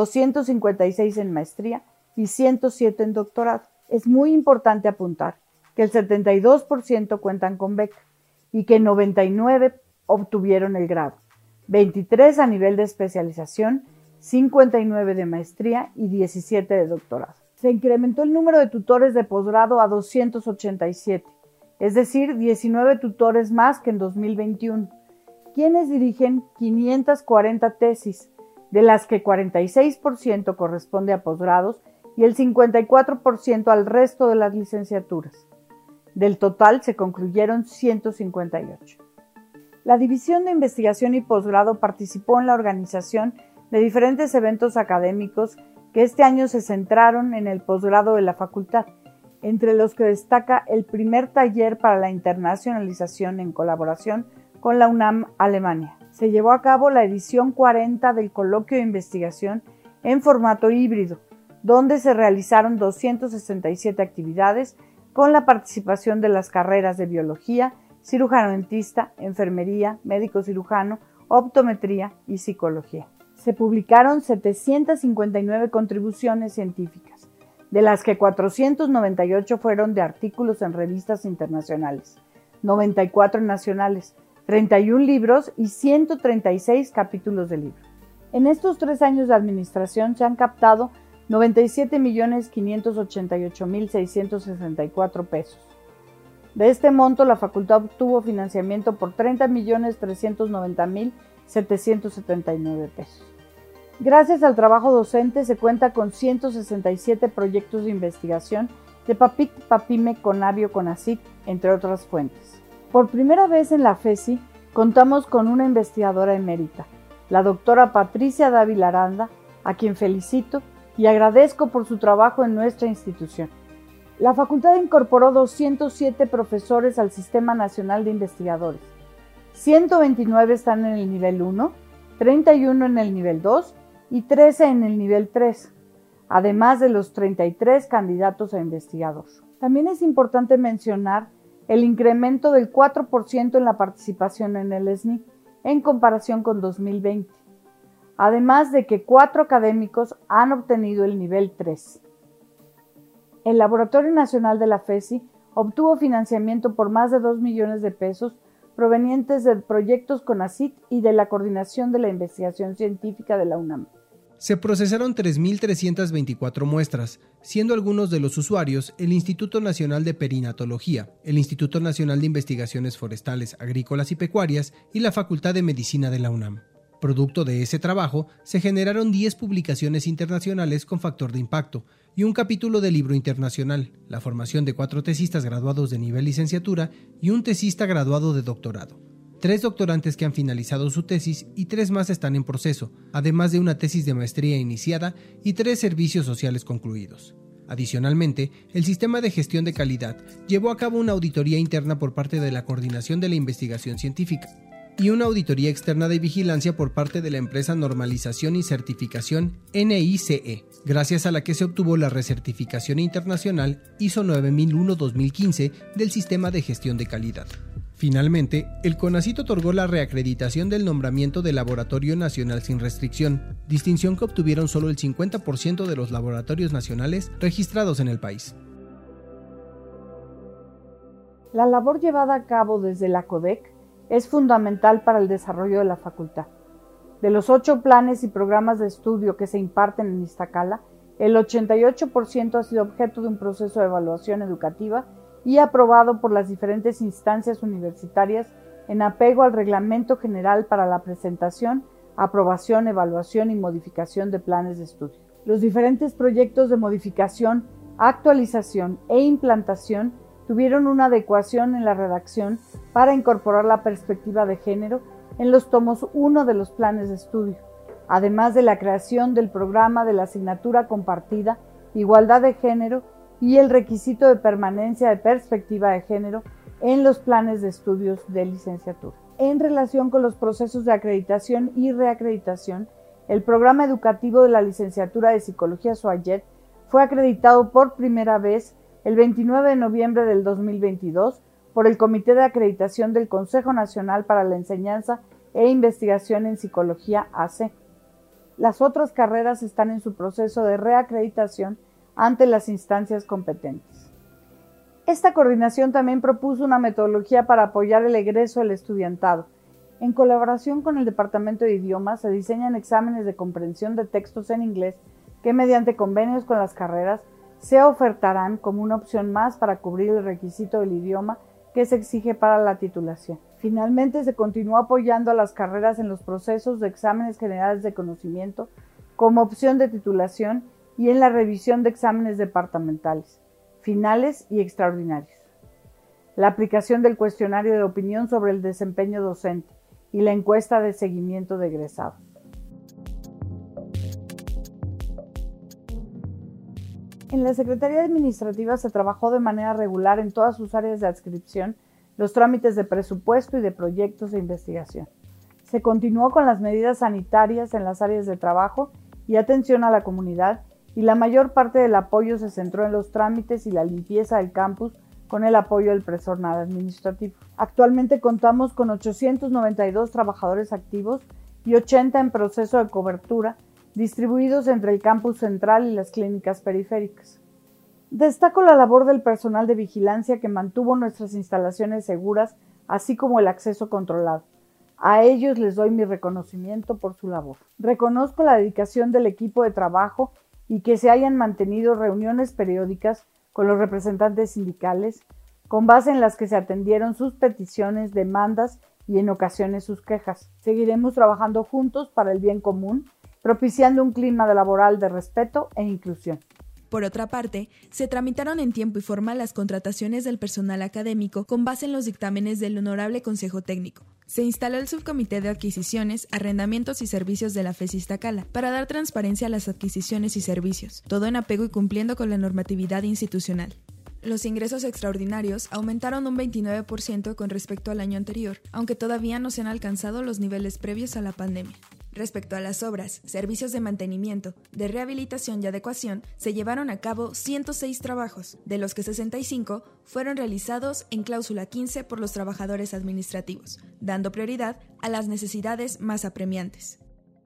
[SPEAKER 1] 256 en maestría y 107 en doctorado. Es muy importante apuntar que el 72% cuentan con beca y que 99 obtuvieron el grado, 23 a nivel de especialización, 59 de maestría y 17 de doctorado. Se incrementó el número de tutores de posgrado a 287, es decir, 19 tutores más que en 2021, quienes dirigen 540 tesis, de las que 46% corresponde a posgrados y el 54% al resto de las licenciaturas. Del total se concluyeron 158. La División de Investigación y Posgrado participó en la organización de diferentes eventos académicos que este año se centraron en el posgrado de la facultad, entre los que destaca el primer taller para la internacionalización en colaboración con la UNAM Alemania. Se llevó a cabo la edición 40 del Coloquio de Investigación en formato híbrido, donde se realizaron 267 actividades con la participación de las carreras de biología, cirujano dentista, enfermería, médico cirujano, optometría y psicología. Se publicaron 759 contribuciones científicas, de las que 498 fueron de artículos en revistas internacionales, 94 nacionales, 31 libros y 136 capítulos de libros. En estos 3 años de administración se han captado 97.588.664 pesos. De este monto, la facultad obtuvo financiamiento por 30.390.779 pesos. Gracias al trabajo docente se cuenta con 167 proyectos de investigación de PAPIC, PAPIME, CONABIO, CONACYT, entre otras fuentes. Por primera vez en la FESI contamos con una investigadora emérita, la doctora Patricia Dávila Aranda, a quien felicito y agradezco por su trabajo en nuestra institución. La facultad incorporó 207 profesores al Sistema Nacional de Investigadores. 129 están en el nivel 1, 31 en el nivel 2 y 13 en el nivel 3, además de los 33 candidatos a investigador. También es importante mencionar el incremento del 4% en la participación en el SNI en comparación con 2020, además de que 4 académicos han obtenido el nivel 3. El Laboratorio Nacional de la FESI obtuvo financiamiento por más de 2 millones de pesos provenientes de proyectos CONACYT y de la Coordinación de la Investigación Científica de la UNAM.
[SPEAKER 2] Se procesaron 3.324 muestras, siendo algunos de los usuarios el Instituto Nacional de Perinatología, el Instituto Nacional de Investigaciones Forestales, Agrícolas y Pecuarias y la Facultad de Medicina de la UNAM. Producto de ese trabajo, se generaron 10 publicaciones internacionales con factor de impacto y un capítulo de libro internacional, la formación de 4 tesistas graduados de nivel licenciatura y un tesista graduado de doctorado. 3 doctorantes que han finalizado su tesis y 3 más están en proceso, además de una tesis de maestría iniciada y 3 servicios sociales concluidos. Adicionalmente, el Sistema de Gestión de Calidad llevó a cabo una auditoría interna por parte de la Coordinación de la Investigación Científica y una auditoría externa de vigilancia por parte de la empresa Normalización y Certificación NICE, gracias a la que se obtuvo la recertificación internacional ISO 9001-2015 del Sistema de Gestión de Calidad. Finalmente, el CONACYT otorgó la reacreditación del nombramiento de Laboratorio Nacional sin restricción, distinción que obtuvieron solo el 50% de los laboratorios nacionales registrados en el país.
[SPEAKER 1] La labor llevada a cabo desde la CODEC es fundamental para el desarrollo de la facultad. De los 8 planes y programas de estudio que se imparten en Iztacala, el 88% ha sido objeto de un proceso de evaluación educativa y aprobado por las diferentes instancias universitarias en apego al Reglamento General para la presentación, aprobación, evaluación y modificación de planes de estudio. Los diferentes proyectos de modificación, actualización e implantación tuvieron una adecuación en la redacción para incorporar la perspectiva de género en los tomos 1 de los planes de estudio, además de la creación del programa de la asignatura compartida Igualdad de Género y el requisito de permanencia de perspectiva de género en los planes de estudios de licenciatura. En relación con los procesos de acreditación y reacreditación, el programa educativo de la licenciatura de Psicología SOAYET fue acreditado por primera vez el 29 de noviembre del 2022 por el Comité de Acreditación del Consejo Nacional para la Enseñanza e Investigación en Psicología AC. Las otras carreras están en su proceso de reacreditación ante las instancias competentes. Esta coordinación también propuso una metodología para apoyar el egreso del estudiantado. En colaboración con el Departamento de Idiomas se diseñan exámenes de comprensión de textos en inglés que mediante convenios con las carreras se ofertarán como una opción más para cubrir el requisito del idioma que se exige para la titulación. Finalmente, se continuó apoyando a las carreras en los procesos de exámenes generales de conocimiento como opción de titulación y en la revisión de exámenes departamentales, finales y extraordinarios. La aplicación del cuestionario de opinión sobre el desempeño docente y la encuesta de seguimiento de egresados. En la Secretaría Administrativa se trabajó de manera regular en todas sus áreas de adscripción los trámites de presupuesto y de proyectos de investigación. Se continuó con las medidas sanitarias en las áreas de trabajo y atención a la comunidad, y la mayor parte del apoyo se centró en los trámites y la limpieza del campus con el apoyo del personal administrativo. Actualmente contamos con 892 trabajadores activos y 80 en proceso de cobertura, distribuidos entre el campus central y las clínicas periféricas. Destaco la labor del personal de vigilancia que mantuvo nuestras instalaciones seguras, así como el acceso controlado. A ellos les doy mi reconocimiento por su labor. Reconozco la dedicación del equipo de trabajo y que se hayan mantenido reuniones periódicas con los representantes sindicales, con base en las que se atendieron sus peticiones, demandas y en ocasiones sus quejas. Seguiremos trabajando juntos para el bien común, propiciando un clima laboral de respeto e inclusión.
[SPEAKER 3] Por otra parte, se tramitaron en tiempo y forma las contrataciones del personal académico con base en los dictámenes del Honorable Consejo Técnico. Se instaló el Subcomité de Adquisiciones, Arrendamientos y Servicios de la FES Iztacala para dar transparencia a las adquisiciones y servicios, todo en apego y cumpliendo con la normatividad institucional. Los ingresos extraordinarios aumentaron un 29% con respecto al año anterior, aunque todavía no se han alcanzado los niveles previos a la pandemia. Respecto a las obras, servicios de mantenimiento, de rehabilitación y adecuación, se llevaron a cabo 106 trabajos, de los que 65 fueron realizados en cláusula 15 por los trabajadores administrativos, dando prioridad a las necesidades más apremiantes.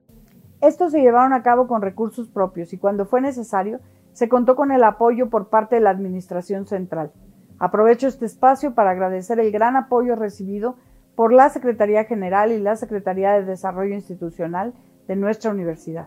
[SPEAKER 1] Estos se llevaron a cabo con recursos propios y cuando fue necesario, se contó con el apoyo por parte de la Administración Central. Aprovecho este espacio para agradecer el gran apoyo recibido por la Secretaría General y la Secretaría de Desarrollo Institucional de nuestra universidad.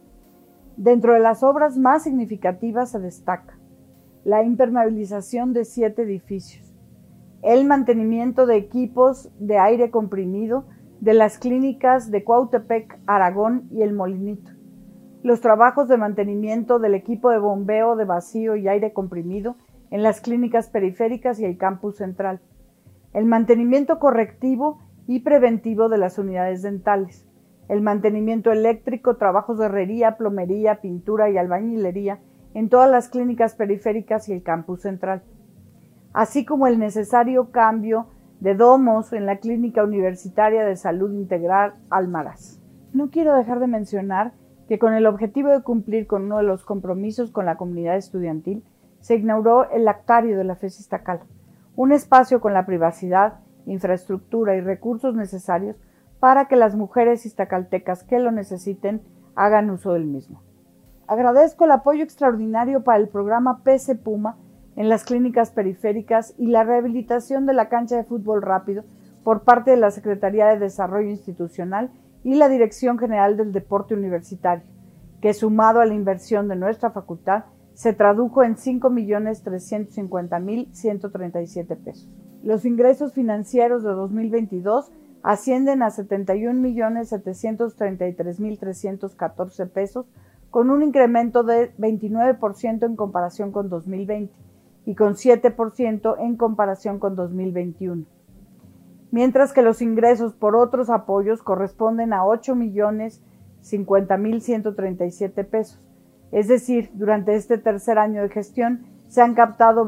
[SPEAKER 1] Dentro de las obras más significativas se destaca la impermeabilización de 7 edificios, el mantenimiento de equipos de aire comprimido de las clínicas de Cuautepec, Aragón y El Molinito, los trabajos de mantenimiento del equipo de bombeo de vacío y aire comprimido en las clínicas periféricas y el campus central, el mantenimiento correctivo y preventivo de las unidades dentales, el mantenimiento eléctrico, trabajos de herrería, plomería, pintura y albañilería en todas las clínicas periféricas y el campus central, así como el necesario cambio de domos en la Clínica Universitaria de Salud Integral Almaraz. No quiero dejar de mencionar que con el objetivo de cumplir con uno de los compromisos con la comunidad estudiantil, se inauguró el Lactario de la FES Iztacala, un espacio con la privacidad, infraestructura y recursos necesarios para que las mujeres iztacaltecas que lo necesiten hagan uso del mismo. Agradezco el apoyo extraordinario para el programa PC Puma en las clínicas periféricas y la rehabilitación de la cancha de fútbol rápido por parte de la Secretaría de Desarrollo Institucional y la Dirección General del Deporte Universitario, que sumado a la inversión de nuestra facultad, se tradujo en 5.350.137 pesos. Los ingresos financieros de 2022 ascienden a 71.733.314 pesos, con un incremento de 29% en comparación con 2020 y con 7% en comparación con 2021. Mientras que los ingresos por otros apoyos corresponden a 8.050.137 pesos. Es decir, durante este tercer año de gestión se han captado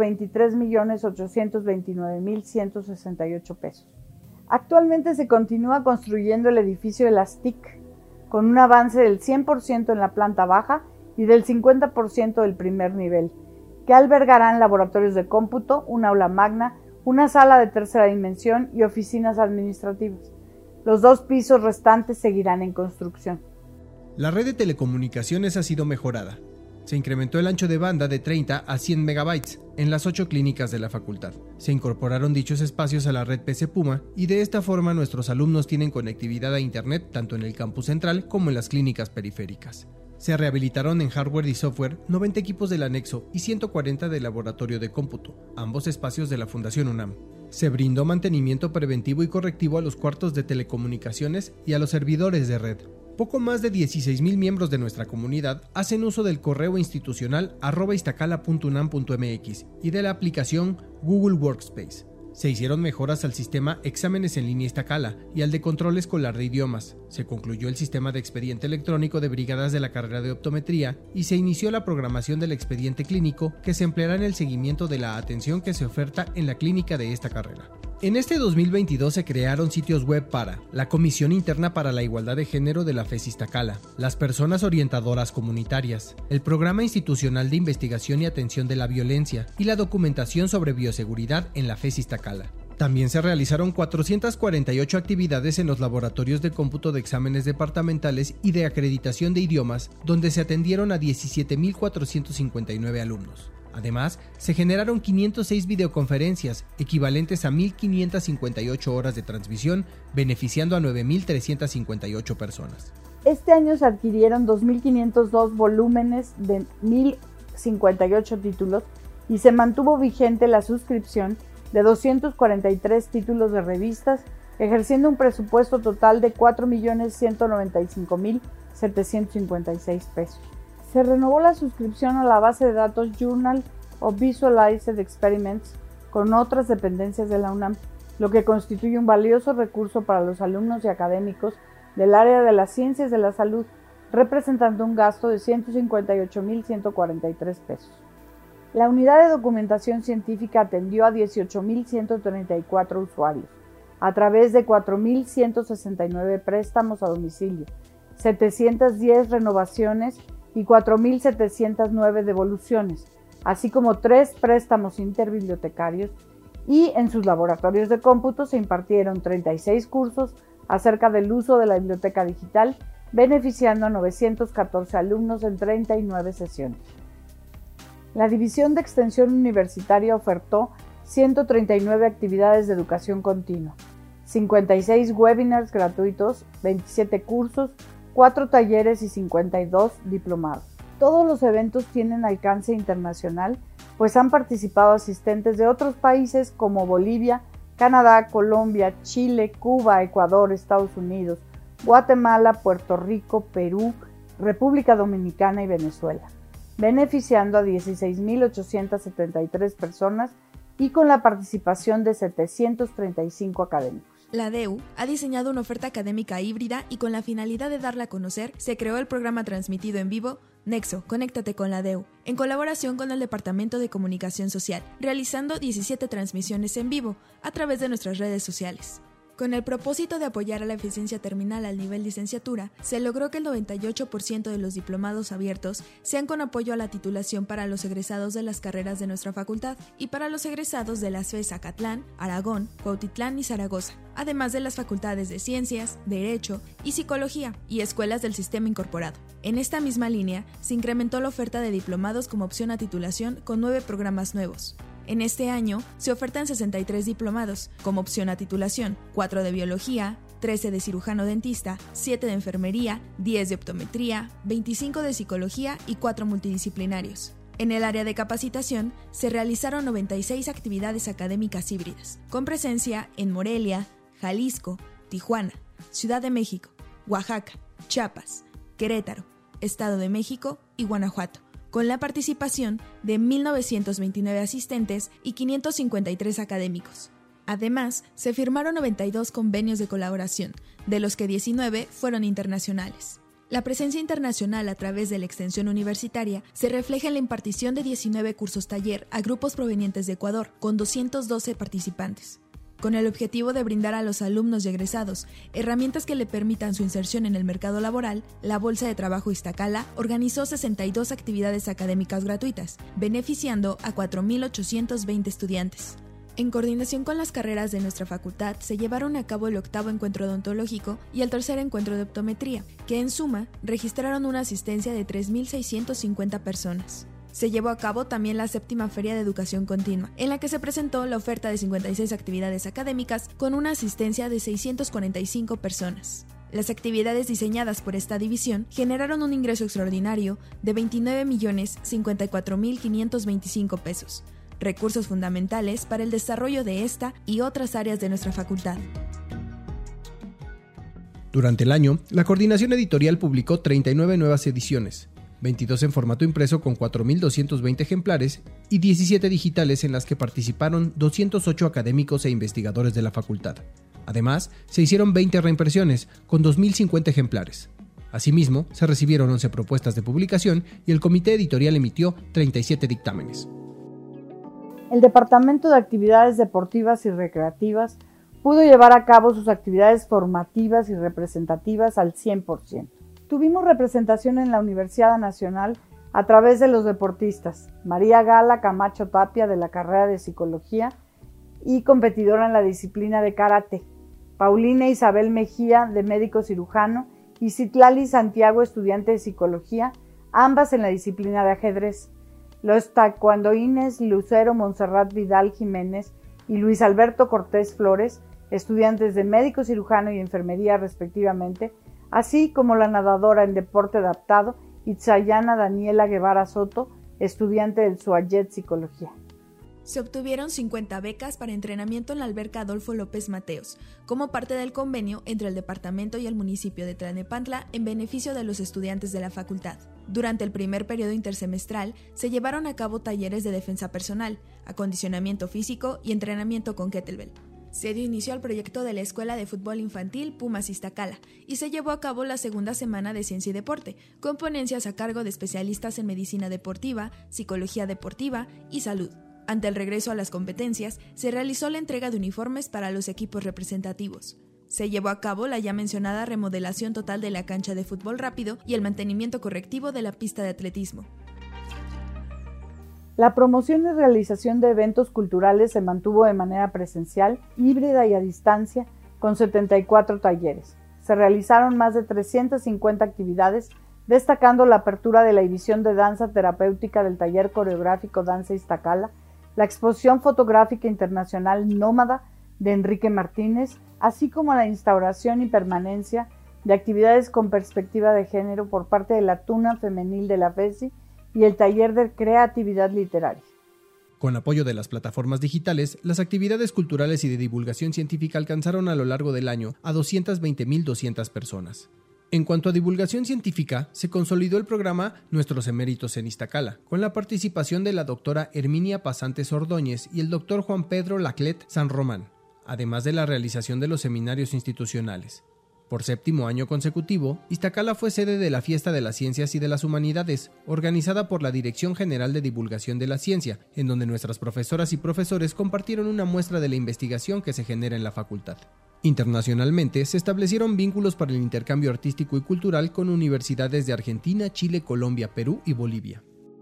[SPEAKER 1] 23.829.168 pesos. Actualmente se continúa construyendo el edificio de las TIC, con un avance del 100% en la planta baja y del 50% del primer nivel, que albergarán laboratorios de cómputo, un aula magna, una sala de tercera dimensión y oficinas administrativas. Los 2 pisos restantes seguirán en construcción.
[SPEAKER 2] La red de telecomunicaciones ha sido mejorada. Se incrementó el ancho de banda de 30 a 100 megabytes en las 8 clínicas de la facultad. Se incorporaron dichos espacios a la red PC Puma y de esta forma nuestros alumnos tienen conectividad a Internet tanto en el campus central como en las clínicas periféricas. Se rehabilitaron en hardware y software 90 equipos del anexo y 140 del laboratorio de cómputo, ambos espacios de la Fundación UNAM. Se brindó mantenimiento preventivo y correctivo a los cuartos de telecomunicaciones y a los servidores de red. Poco más de 16,000 miembros de nuestra comunidad hacen uso del correo institucional @iztacala.unam.mx y de la aplicación Google Workspace. Se hicieron mejoras al sistema Exámenes en línea Iztacala y al de control escolar de idiomas. Se concluyó el sistema de expediente electrónico de brigadas de la carrera de optometría y se inició la programación del expediente clínico que se empleará en el seguimiento de la atención que se oferta en la clínica de esta carrera. En este 2022 se crearon sitios web para la Comisión Interna para la Igualdad de Género de la FES Iztacala, las Personas Orientadoras Comunitarias, el Programa Institucional de Investigación y Atención de la Violencia y la documentación sobre bioseguridad en la FES Iztacala. También se realizaron 448 actividades en los laboratorios de cómputo de exámenes departamentales y de acreditación de idiomas, donde se atendieron a 17,459 alumnos. Además, se generaron 506 videoconferencias, equivalentes a 1,558 horas de transmisión, beneficiando a 9,358 personas.
[SPEAKER 1] Este año se adquirieron 2,502 volúmenes de 1,058 títulos y se mantuvo vigente la suscripción de 243 títulos de revistas, ejerciendo un presupuesto total de 4,195,756 pesos. Se renovó la suscripción a la base de datos Journal of Visualized Experiments con otras dependencias de la UNAM, lo que constituye un valioso recurso para los alumnos y académicos del área de las ciencias de la salud, representando un gasto de 158,143 pesos. La unidad de documentación científica atendió a 18,134 usuarios, a través de 4,169 préstamos a domicilio, 710 renovaciones y 4,709 devoluciones, así como 3 préstamos interbibliotecarios, y en sus laboratorios de cómputo se impartieron 36 cursos acerca del uso de la biblioteca digital, beneficiando a 914 alumnos en 39 sesiones. La División de Extensión Universitaria ofertó 139 actividades de educación continua, 56 webinars gratuitos, 27 cursos, 4 talleres y 52 diplomados. Todos los eventos tienen alcance internacional, pues han participado asistentes de otros países como Bolivia, Canadá, Colombia, Chile, Cuba, Ecuador, Estados Unidos, Guatemala, Puerto Rico, Perú, República Dominicana y Venezuela, beneficiando a 16,873 personas y con la participación de 735 académicos.
[SPEAKER 3] La DEU ha diseñado una oferta académica híbrida y con la finalidad de darla a conocer, se creó el programa transmitido en vivo Nexo, conéctate con la DEU, en colaboración con el Departamento de Comunicación Social, realizando 17 transmisiones en vivo a través de nuestras redes sociales. Con el propósito de apoyar a la eficiencia terminal al nivel licenciatura, se logró que el 98% de los diplomados abiertos sean con apoyo a la titulación para los egresados de las carreras de nuestra facultad y para los egresados de las FES Acatlán, Aragón, Cuautitlán y Zaragoza, además de las facultades de Ciencias, Derecho y Psicología y escuelas del sistema incorporado. En esta misma línea, se incrementó la oferta de diplomados como opción a titulación con 9 programas nuevos. En este año se ofertan 63 diplomados, como opción a titulación, 4 de biología, 13 de cirujano dentista, 7 de enfermería, 10 de optometría, 25 de psicología y 4 multidisciplinarios. En el área de capacitación se realizaron 96 actividades académicas híbridas, con presencia en Morelia, Jalisco, Tijuana, Ciudad de México, Oaxaca, Chiapas, Querétaro, Estado de México y Guanajuato, con la participación de 1,929 asistentes y 553 académicos. Además, se firmaron 92 convenios de colaboración, de los que 19 fueron internacionales. La presencia internacional a través de la extensión universitaria se refleja en la impartición de 19 cursos taller a grupos provenientes de Ecuador, con 212 participantes. Con el objetivo de brindar a los alumnos y egresados herramientas que le permitan su inserción en el mercado laboral, la Bolsa de Trabajo Iztacala organizó 62 actividades académicas gratuitas, beneficiando a 4,820 estudiantes. En coordinación con las carreras de nuestra facultad, se llevaron a cabo el 8º encuentro odontológico y el 3er encuentro de optometría, que en suma registraron una asistencia de 3.650 personas. Se llevó a cabo también la 7ª Feria de Educación Continua, en la que se presentó la oferta de 56 actividades académicas con una asistencia de 645 personas. Las actividades diseñadas por esta división generaron un ingreso extraordinario de 29.054.525 pesos, recursos fundamentales para el desarrollo de esta y otras áreas de nuestra facultad.
[SPEAKER 2] Durante el año, la Coordinación Editorial publicó 39 nuevas ediciones, 22 en formato impreso con 4.220 ejemplares y 17 digitales en las que participaron 208 académicos e investigadores de la facultad. Además, se hicieron 20 reimpresiones con 2.050 ejemplares. Asimismo, se recibieron 11 propuestas de publicación y el comité editorial emitió 37 dictámenes.
[SPEAKER 1] El Departamento de Actividades Deportivas y Recreativas pudo llevar a cabo sus actividades formativas y representativas al 100%. Tuvimos representación en la Universidad Nacional a través de los deportistas María Gala Camacho Tapia de la carrera de Psicología y competidora en la disciplina de Karate, Paulina Isabel Mejía de Médico Cirujano y Citlali Santiago, estudiante de Psicología, ambas en la disciplina de Ajedrez. Los taekwondoines Lucero Montserrat Vidal Jiménez y Luis Alberto Cortés Flores, estudiantes de Médico Cirujano y Enfermería respectivamente, así como la nadadora en deporte adaptado Itzayana Daniela Guevara Soto, estudiante del SUAYET Psicología.
[SPEAKER 3] Se obtuvieron 50 becas para entrenamiento en la alberca Adolfo López Mateos, como parte del convenio entre el departamento y el municipio de Tlalnepantla en beneficio de los estudiantes de la facultad. Durante el primer periodo intersemestral se llevaron a cabo talleres de defensa personal, acondicionamiento físico y entrenamiento con kettlebell. Se dio inicio al proyecto de la Escuela de Fútbol Infantil Pumas Iztacala y se llevó a cabo la segunda semana de Ciencia y Deporte, con ponencias a cargo de especialistas en medicina deportiva, psicología deportiva y salud. Ante el regreso a las competencias, se realizó la entrega de uniformes para los equipos representativos. Se llevó a cabo la ya mencionada remodelación total de la cancha de fútbol rápido y el mantenimiento correctivo de la pista de atletismo.
[SPEAKER 1] La promoción y realización de eventos culturales se mantuvo de manera presencial, híbrida y a distancia, con 74 talleres. Se realizaron más de 350 actividades, destacando la apertura de la división de danza terapéutica del taller coreográfico Danza Iztacala, la exposición fotográfica internacional Nómada de Enrique Martínez, así como la instauración y permanencia de actividades con perspectiva de género por parte de la Tuna Femenil de la FESI y el taller de creatividad literaria.
[SPEAKER 2] Con apoyo de las plataformas digitales, las actividades culturales y de divulgación científica alcanzaron a lo largo del año a 220.200 personas. En cuanto a divulgación científica, se consolidó el programa Nuestros Eméritos en Iztacala, con la participación de la doctora Herminia Pasantes Ordóñez y el doctor Juan Pedro Laclet San Román, además de la realización de los seminarios institucionales. Por 7º año consecutivo, Iztacala fue sede de la Fiesta de las Ciencias y de las Humanidades, organizada por la Dirección General de Divulgación de la Ciencia, en donde nuestras profesoras y profesores compartieron una muestra de la investigación que se genera en la facultad. Internacionalmente, se establecieron vínculos para el intercambio artístico y cultural con universidades de Argentina, Chile, Colombia, Perú y Bolivia.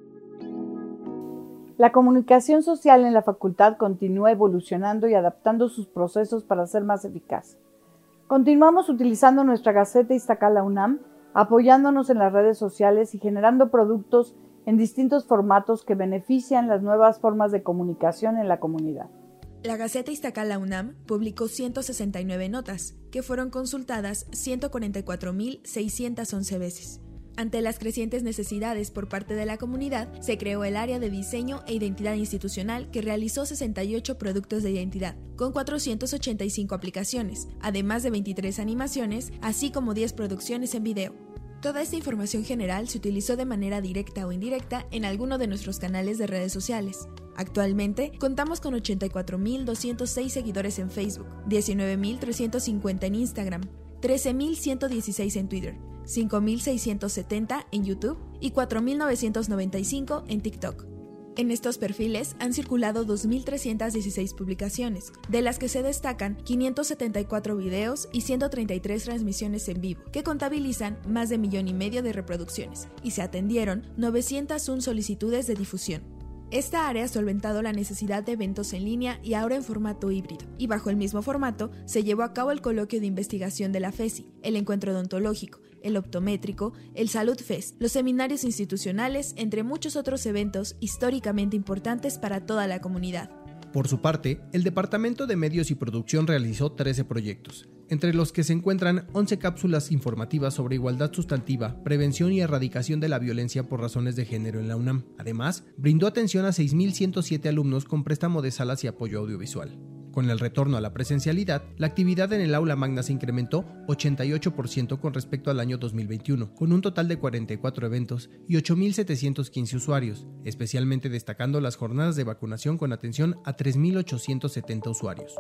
[SPEAKER 1] La comunicación social en la facultad continúa evolucionando y adaptando sus procesos para ser más eficaz. Continuamos utilizando nuestra Gaceta Iztacala UNAM, apoyándonos en las redes sociales y generando productos en distintos formatos que benefician las nuevas formas de comunicación en la comunidad.
[SPEAKER 3] La Gaceta Iztacala UNAM publicó 169 notas, que fueron consultadas 144.611 veces. Ante las crecientes necesidades por parte de la comunidad, se creó el área de diseño e identidad institucional que realizó 68 productos de identidad, con 485 aplicaciones, además de 23 animaciones, así como 10 producciones en video. Toda esta información general se utilizó de manera directa o indirecta en alguno de nuestros canales de redes sociales. Actualmente, contamos con 84.206 seguidores en Facebook, 19.350 en Instagram, 13.116 en Twitter, 5.670 en YouTube y 4.995 en TikTok. En estos perfiles han circulado 2.316 publicaciones, de las que se destacan 574 videos y 133 transmisiones en vivo, que contabilizan más de 1,5 millones de reproducciones, y se atendieron 901 solicitudes de difusión. Esta área ha solventado la necesidad de eventos en línea y ahora en formato híbrido. Y bajo el mismo formato se llevó a cabo el coloquio de investigación de la FESI, el encuentro odontológico, el optométrico, el Salud Fest, los seminarios institucionales, entre muchos otros eventos históricamente importantes para toda la comunidad.
[SPEAKER 2] Por su parte, el Departamento de Medios y Producción realizó 13 proyectos, entre los que se encuentran 11 cápsulas informativas sobre igualdad sustantiva, prevención y erradicación de la violencia por razones de género en la UNAM. Además, brindó atención a 6.107 alumnos con préstamo de salas y apoyo audiovisual. Con el retorno a la presencialidad, la actividad en el aula magna se incrementó 88% con respecto al año 2021, con un total de 44 eventos y 8.715 usuarios, especialmente destacando las jornadas de vacunación con atención a 3.870 usuarios.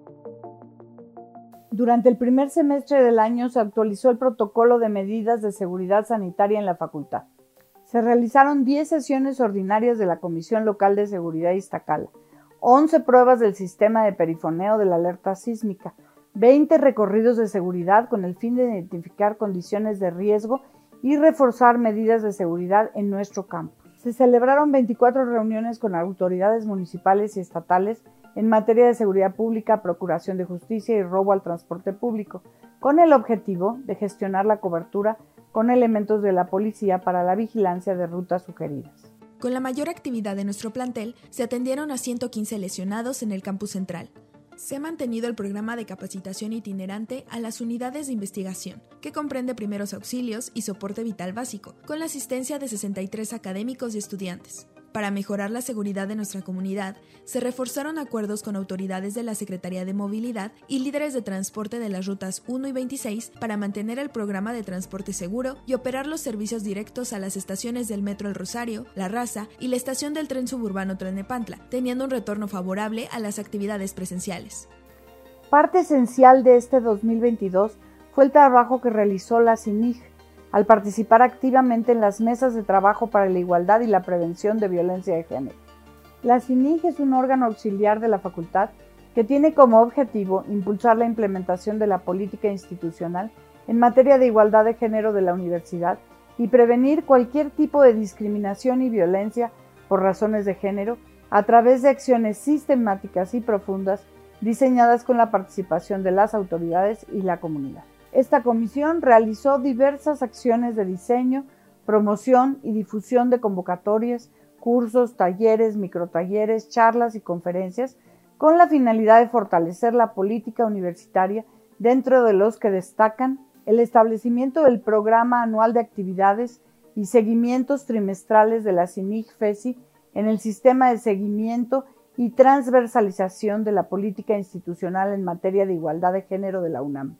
[SPEAKER 1] Durante el primer semestre del año se actualizó el protocolo de medidas de seguridad sanitaria en la facultad. Se realizaron 10 sesiones ordinarias de la Comisión Local de Seguridad Iztacala, 11 pruebas del sistema de perifoneo de la alerta sísmica, 20 recorridos de seguridad con el fin de identificar condiciones de riesgo y reforzar medidas de seguridad en nuestro campus. Se celebraron 24 reuniones con autoridades municipales y estatales en materia de seguridad pública, procuración de justicia y robo al transporte público, con el objetivo de gestionar la cobertura con elementos de la policía para la vigilancia de rutas sugeridas.
[SPEAKER 3] Con la mayor actividad de nuestro plantel, se atendieron a 115 lesionados en el campus central. Se ha mantenido el programa de capacitación itinerante a las unidades de investigación, que comprende primeros auxilios y soporte vital básico, con la asistencia de 63 académicos y estudiantes. Para mejorar la seguridad de nuestra comunidad, se reforzaron acuerdos con autoridades de la Secretaría de Movilidad y líderes de transporte de las rutas 1 y 26 para mantener el programa de transporte seguro y operar los servicios directos a las estaciones del Metro El Rosario, La Raza y la estación del tren suburbano Tlalnepantla, teniendo un retorno favorable a las actividades presenciales.
[SPEAKER 1] Parte esencial de este 2022 fue el trabajo que realizó la CINIG, al participar activamente en las mesas de trabajo para la igualdad y la prevención de violencia de género. La CINIG es un órgano auxiliar de la facultad que tiene como objetivo impulsar la implementación de la política institucional en materia de igualdad de género de la universidad y prevenir cualquier tipo de discriminación y violencia por razones de género a través de acciones sistemáticas y profundas diseñadas con la participación de las autoridades y la comunidad. Esta comisión realizó diversas acciones de diseño, promoción y difusión de convocatorias, cursos, talleres, microtalleres, charlas y conferencias con la finalidad de fortalecer la política universitaria, dentro de los que destacan el establecimiento del programa anual de actividades y seguimientos trimestrales de la CINIG-FESI en el sistema de seguimiento y transversalización de la política institucional en materia de igualdad de género de la UNAM.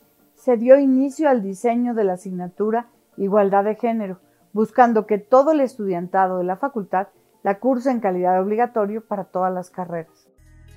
[SPEAKER 1] Se dio inicio al diseño de la asignatura Igualdad de Género, buscando que todo el estudiantado de la facultad la curse en calidad de obligatorio para todas las carreras.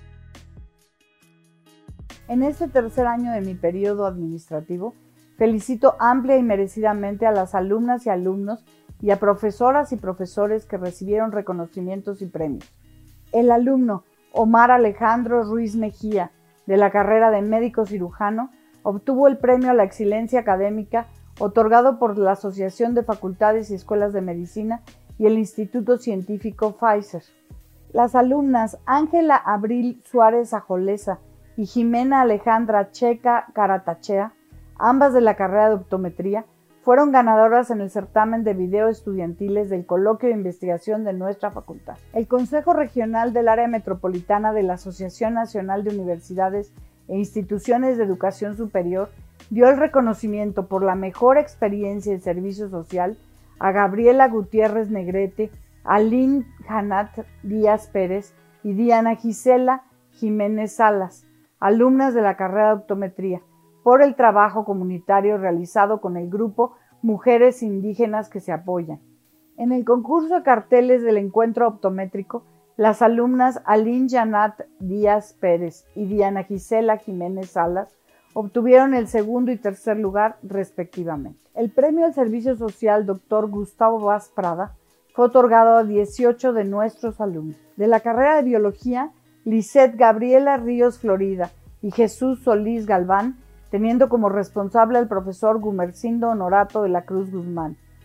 [SPEAKER 1] En este tercer año de mi periodo administrativo, felicito amplia y merecidamente a las alumnas y alumnos y a profesoras y profesores que recibieron reconocimientos y premios. El alumno Omar Alejandro Ruiz Mejía, de la carrera de médico cirujano, obtuvo el premio a la excelencia académica otorgado por la Asociación de Facultades y Escuelas de Medicina y el Instituto Científico Pfizer. Las alumnas Ángela Abril Suárez Ajoleza y Jimena Alejandra Checa Caratachea, ambas de la carrera de optometría, fueron ganadoras en el certamen de video estudiantiles del coloquio de investigación de nuestra facultad. El Consejo Regional del Área Metropolitana de la Asociación Nacional de Universidades e Instituciones de Educación Superior dio el reconocimiento por la mejor experiencia en servicio social a Gabriela Gutiérrez Negrete, Aline Janat Díaz Pérez y Diana Gisela Jiménez Salas, alumnas de la carrera de optometría, por el trabajo comunitario realizado con el grupo Mujeres Indígenas que se apoyan. En el concurso de carteles del encuentro optométrico, las alumnas Aline Janat Díaz Pérez y Diana Gisela Jiménez Salas obtuvieron el segundo y tercer lugar respectivamente. El premio al servicio social Dr. Gustavo Vaz Prada fue otorgado a 18 de nuestros alumnos. De la carrera de biología, Lisette Gabriela Ríos Florida y Jesús Solís Galván, teniendo como responsable al profesor Gumercindo Honorato de la Cruz Guzmán.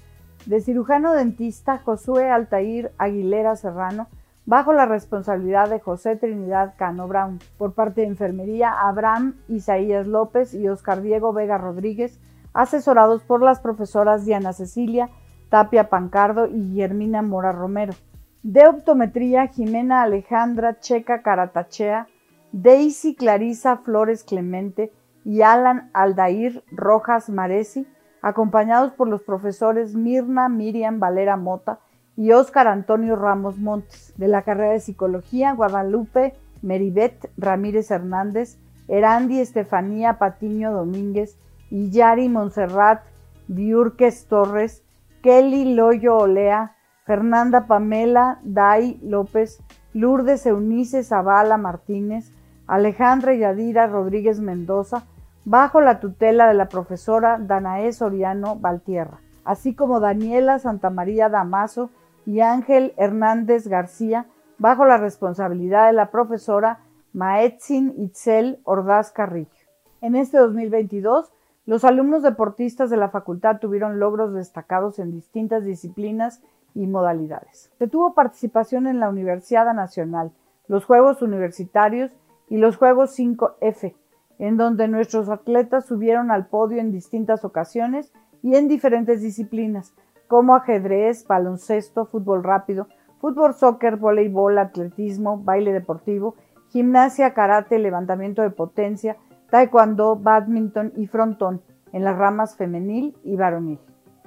[SPEAKER 1] De cirujano dentista, Josué Altair Aguilera Serrano, bajo la responsabilidad de José Trinidad Cano Brown. Por parte de enfermería, Abraham Isaías López y Oscar Diego Vega Rodríguez, asesorados por las profesoras Diana Cecilia Tapia Pancardo y Guillermina Mora Romero. De optometría, Jimena Alejandra Checa Caratachea, Daisy Clarisa Flores Clemente y Alan Aldair Rojas Maresi, acompañados por los profesores Mirna Miriam Valera Mota y Óscar Antonio Ramos Montes. De la carrera de Psicología, Guadalupe Meribet Ramírez Hernández, Erandi Estefanía Patiño Domínguez y Yari Montserrat Biurques Torres, Kelly Loyo Olea, Fernanda Pamela Day López, Lourdes Eunice Zavala Martínez, Alejandra Yadira Rodríguez Mendoza, bajo la tutela de la profesora Danae Soriano Valtierra, así como Daniela Santamaría Damaso y Ángel Hernández García, bajo la responsabilidad de la profesora Maetzin Itzel Ordaz Carrillo. En este 2022, los alumnos deportistas de la facultad tuvieron logros destacados en distintas disciplinas y modalidades. Se tuvo participación en la Universiada Nacional, los Juegos Universitarios y los Juegos 5F, en donde nuestros atletas subieron al podio en distintas ocasiones y en diferentes disciplinas, como ajedrez, baloncesto, fútbol rápido, fútbol soccer, voleibol, atletismo, baile deportivo, gimnasia, karate, levantamiento de potencia, taekwondo, badminton y frontón, en las ramas femenil y varonil.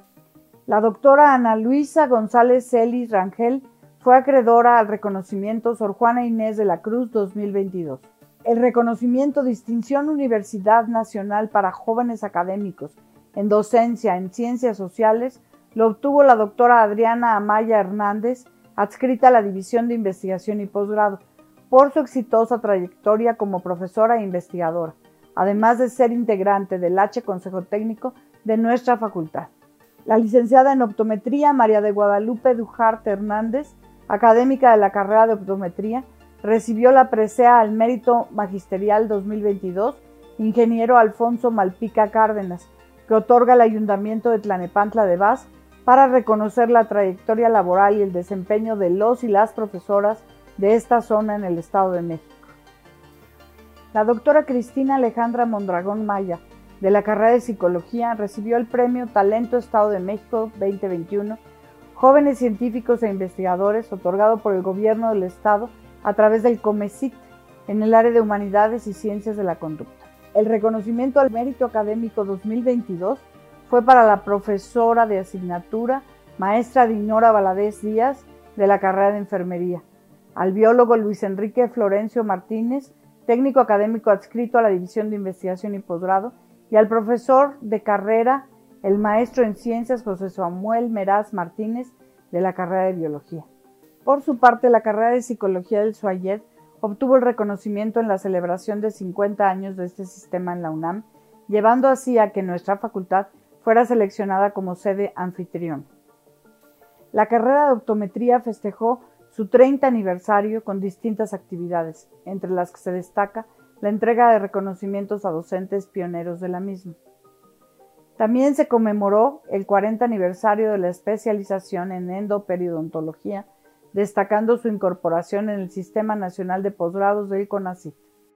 [SPEAKER 1] La doctora Ana Luisa González Celis Rangel fue acreedora al reconocimiento Sor Juana Inés de la Cruz 2022. El reconocimiento Distinción Universidad Nacional para Jóvenes Académicos en Docencia en Ciencias Sociales lo obtuvo la doctora Adriana Amaya Hernández, adscrita a la División de Investigación y Posgrado, por su exitosa trayectoria como profesora e investigadora, además de ser integrante del H Consejo Técnico de nuestra facultad. La licenciada en Optometría María de Guadalupe Dujarte Hernández, académica de la carrera de Optometría, recibió la presea al Mérito Magisterial 2022 Ingeniero Alfonso Malpica Cárdenas, que otorga el Ayuntamiento de Tlanepantla de Vaz para reconocer la trayectoria laboral y el desempeño de los y las profesoras de esta zona en el Estado de México. La doctora Cristina Alejandra Mondragón Maya, de la carrera de Psicología, recibió el Premio Talento Estado de México 2021 Jóvenes Científicos e Investigadores, otorgado por el Gobierno del Estado a través del COMECIT en el área de Humanidades y Ciencias de la Conducta. El reconocimiento al Mérito Académico 2022 fue para la profesora de asignatura, maestra Dinora Valadez Díaz, de la carrera de Enfermería, al biólogo Luis Enrique Florencio Martínez, técnico académico adscrito a la División de Investigación y Posgrado, y al profesor de carrera, el maestro en Ciencias José Samuel Meraz Martínez, de la carrera de Biología. Por su parte, la carrera de Psicología del SUAYED obtuvo el reconocimiento en la celebración de 50 años de este sistema en la UNAM, llevando así a que nuestra facultad fuera seleccionada como sede anfitrión. La carrera de Optometría festejó su 30 aniversario con distintas actividades, entre las que se destaca la entrega de reconocimientos a docentes pioneros de la misma. También se conmemoró el 40 aniversario de la especialización en endoperidontología, destacando su incorporación en el Sistema Nacional de Posgrados del CONACYT.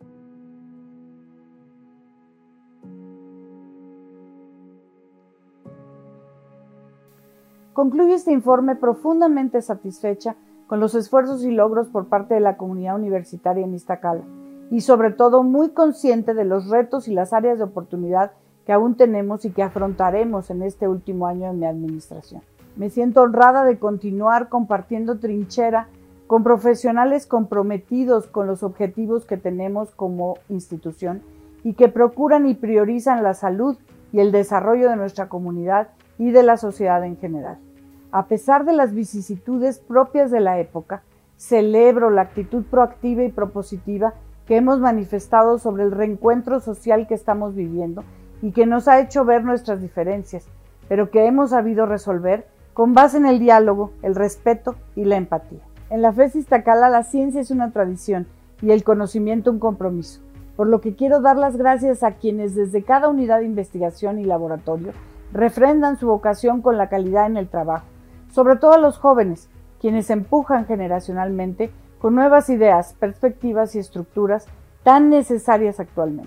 [SPEAKER 1] Concluyo este informe profundamente satisfecha con los esfuerzos y logros por parte de la comunidad universitaria en Iztacala y sobre todo muy consciente de los retos y las áreas de oportunidad que aún tenemos y que afrontaremos en este último año de mi administración. Me siento honrada de continuar compartiendo trinchera con profesionales comprometidos con los objetivos que tenemos como institución y que procuran y priorizan la salud y el desarrollo de nuestra comunidad y de la sociedad en general. A pesar de las vicisitudes propias de la época, celebro la actitud proactiva y propositiva que hemos manifestado sobre el reencuentro social que estamos viviendo y que nos ha hecho ver nuestras diferencias, pero que hemos sabido resolver con base en el diálogo, el respeto y la empatía. En la FES Iztacala la ciencia es una tradición y el conocimiento un compromiso, por lo que quiero dar las gracias a quienes desde cada unidad de investigación y laboratorio refrendan su vocación con la calidad en el trabajo, sobre todo a los jóvenes, quienes empujan generacionalmente con nuevas ideas, perspectivas y estructuras tan necesarias actualmente.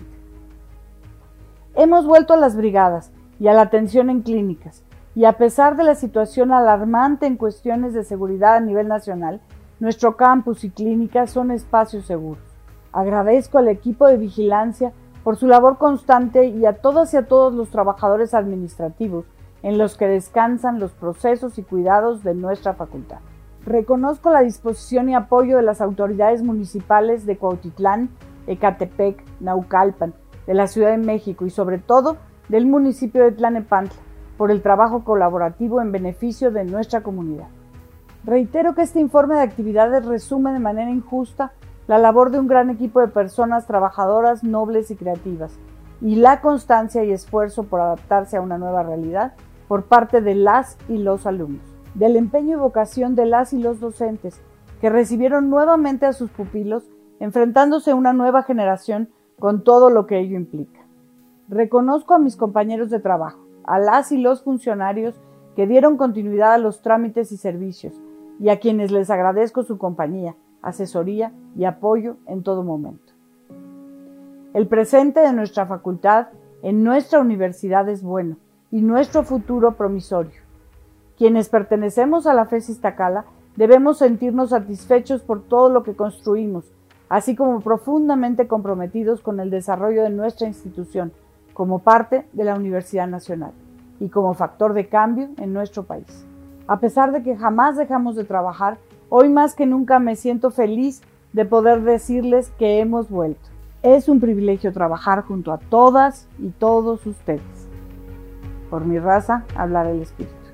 [SPEAKER 1] Hemos vuelto a las brigadas y a la atención en clínicas, y a pesar de la situación alarmante en cuestiones de seguridad a nivel nacional, nuestro campus y clínicas son espacios seguros. Agradezco al equipo de vigilancia por su labor constante y a todas y a todos los trabajadores administrativos en los que descansan los procesos y cuidados de nuestra facultad. Reconozco la disposición y apoyo de las autoridades municipales de Cuautitlán, Ecatepec, Naucalpan, de la Ciudad de México y sobre todo del municipio de Tlalnepantla por el trabajo colaborativo en beneficio de nuestra comunidad. Reitero que este informe de actividades resume de manera injusta la labor de un gran equipo de personas trabajadoras, nobles y creativas, y la constancia y esfuerzo por adaptarse a una nueva realidad por parte de las y los alumnos, del empeño y vocación de las y los docentes, que recibieron nuevamente a sus pupilos, enfrentándose a una nueva generación con todo lo que ello implica. Reconozco a mis compañeros de trabajo, a las y los funcionarios que dieron continuidad a los trámites y servicios, y a quienes les agradezco su compañía, asesoría y apoyo en todo momento. El presente de nuestra facultad en nuestra universidad es bueno y nuestro futuro promisorio. Quienes pertenecemos a la FES Iztacala debemos sentirnos satisfechos por todo lo que construimos, así como profundamente comprometidos con el desarrollo de nuestra institución como parte de la Universidad Nacional y como factor de cambio en nuestro país. A pesar de que jamás dejamos de trabajar, hoy más que nunca me siento feliz de poder decirles que hemos vuelto. Es un privilegio trabajar junto a todas y todos ustedes. Por mi raza, hablará el Espíritu.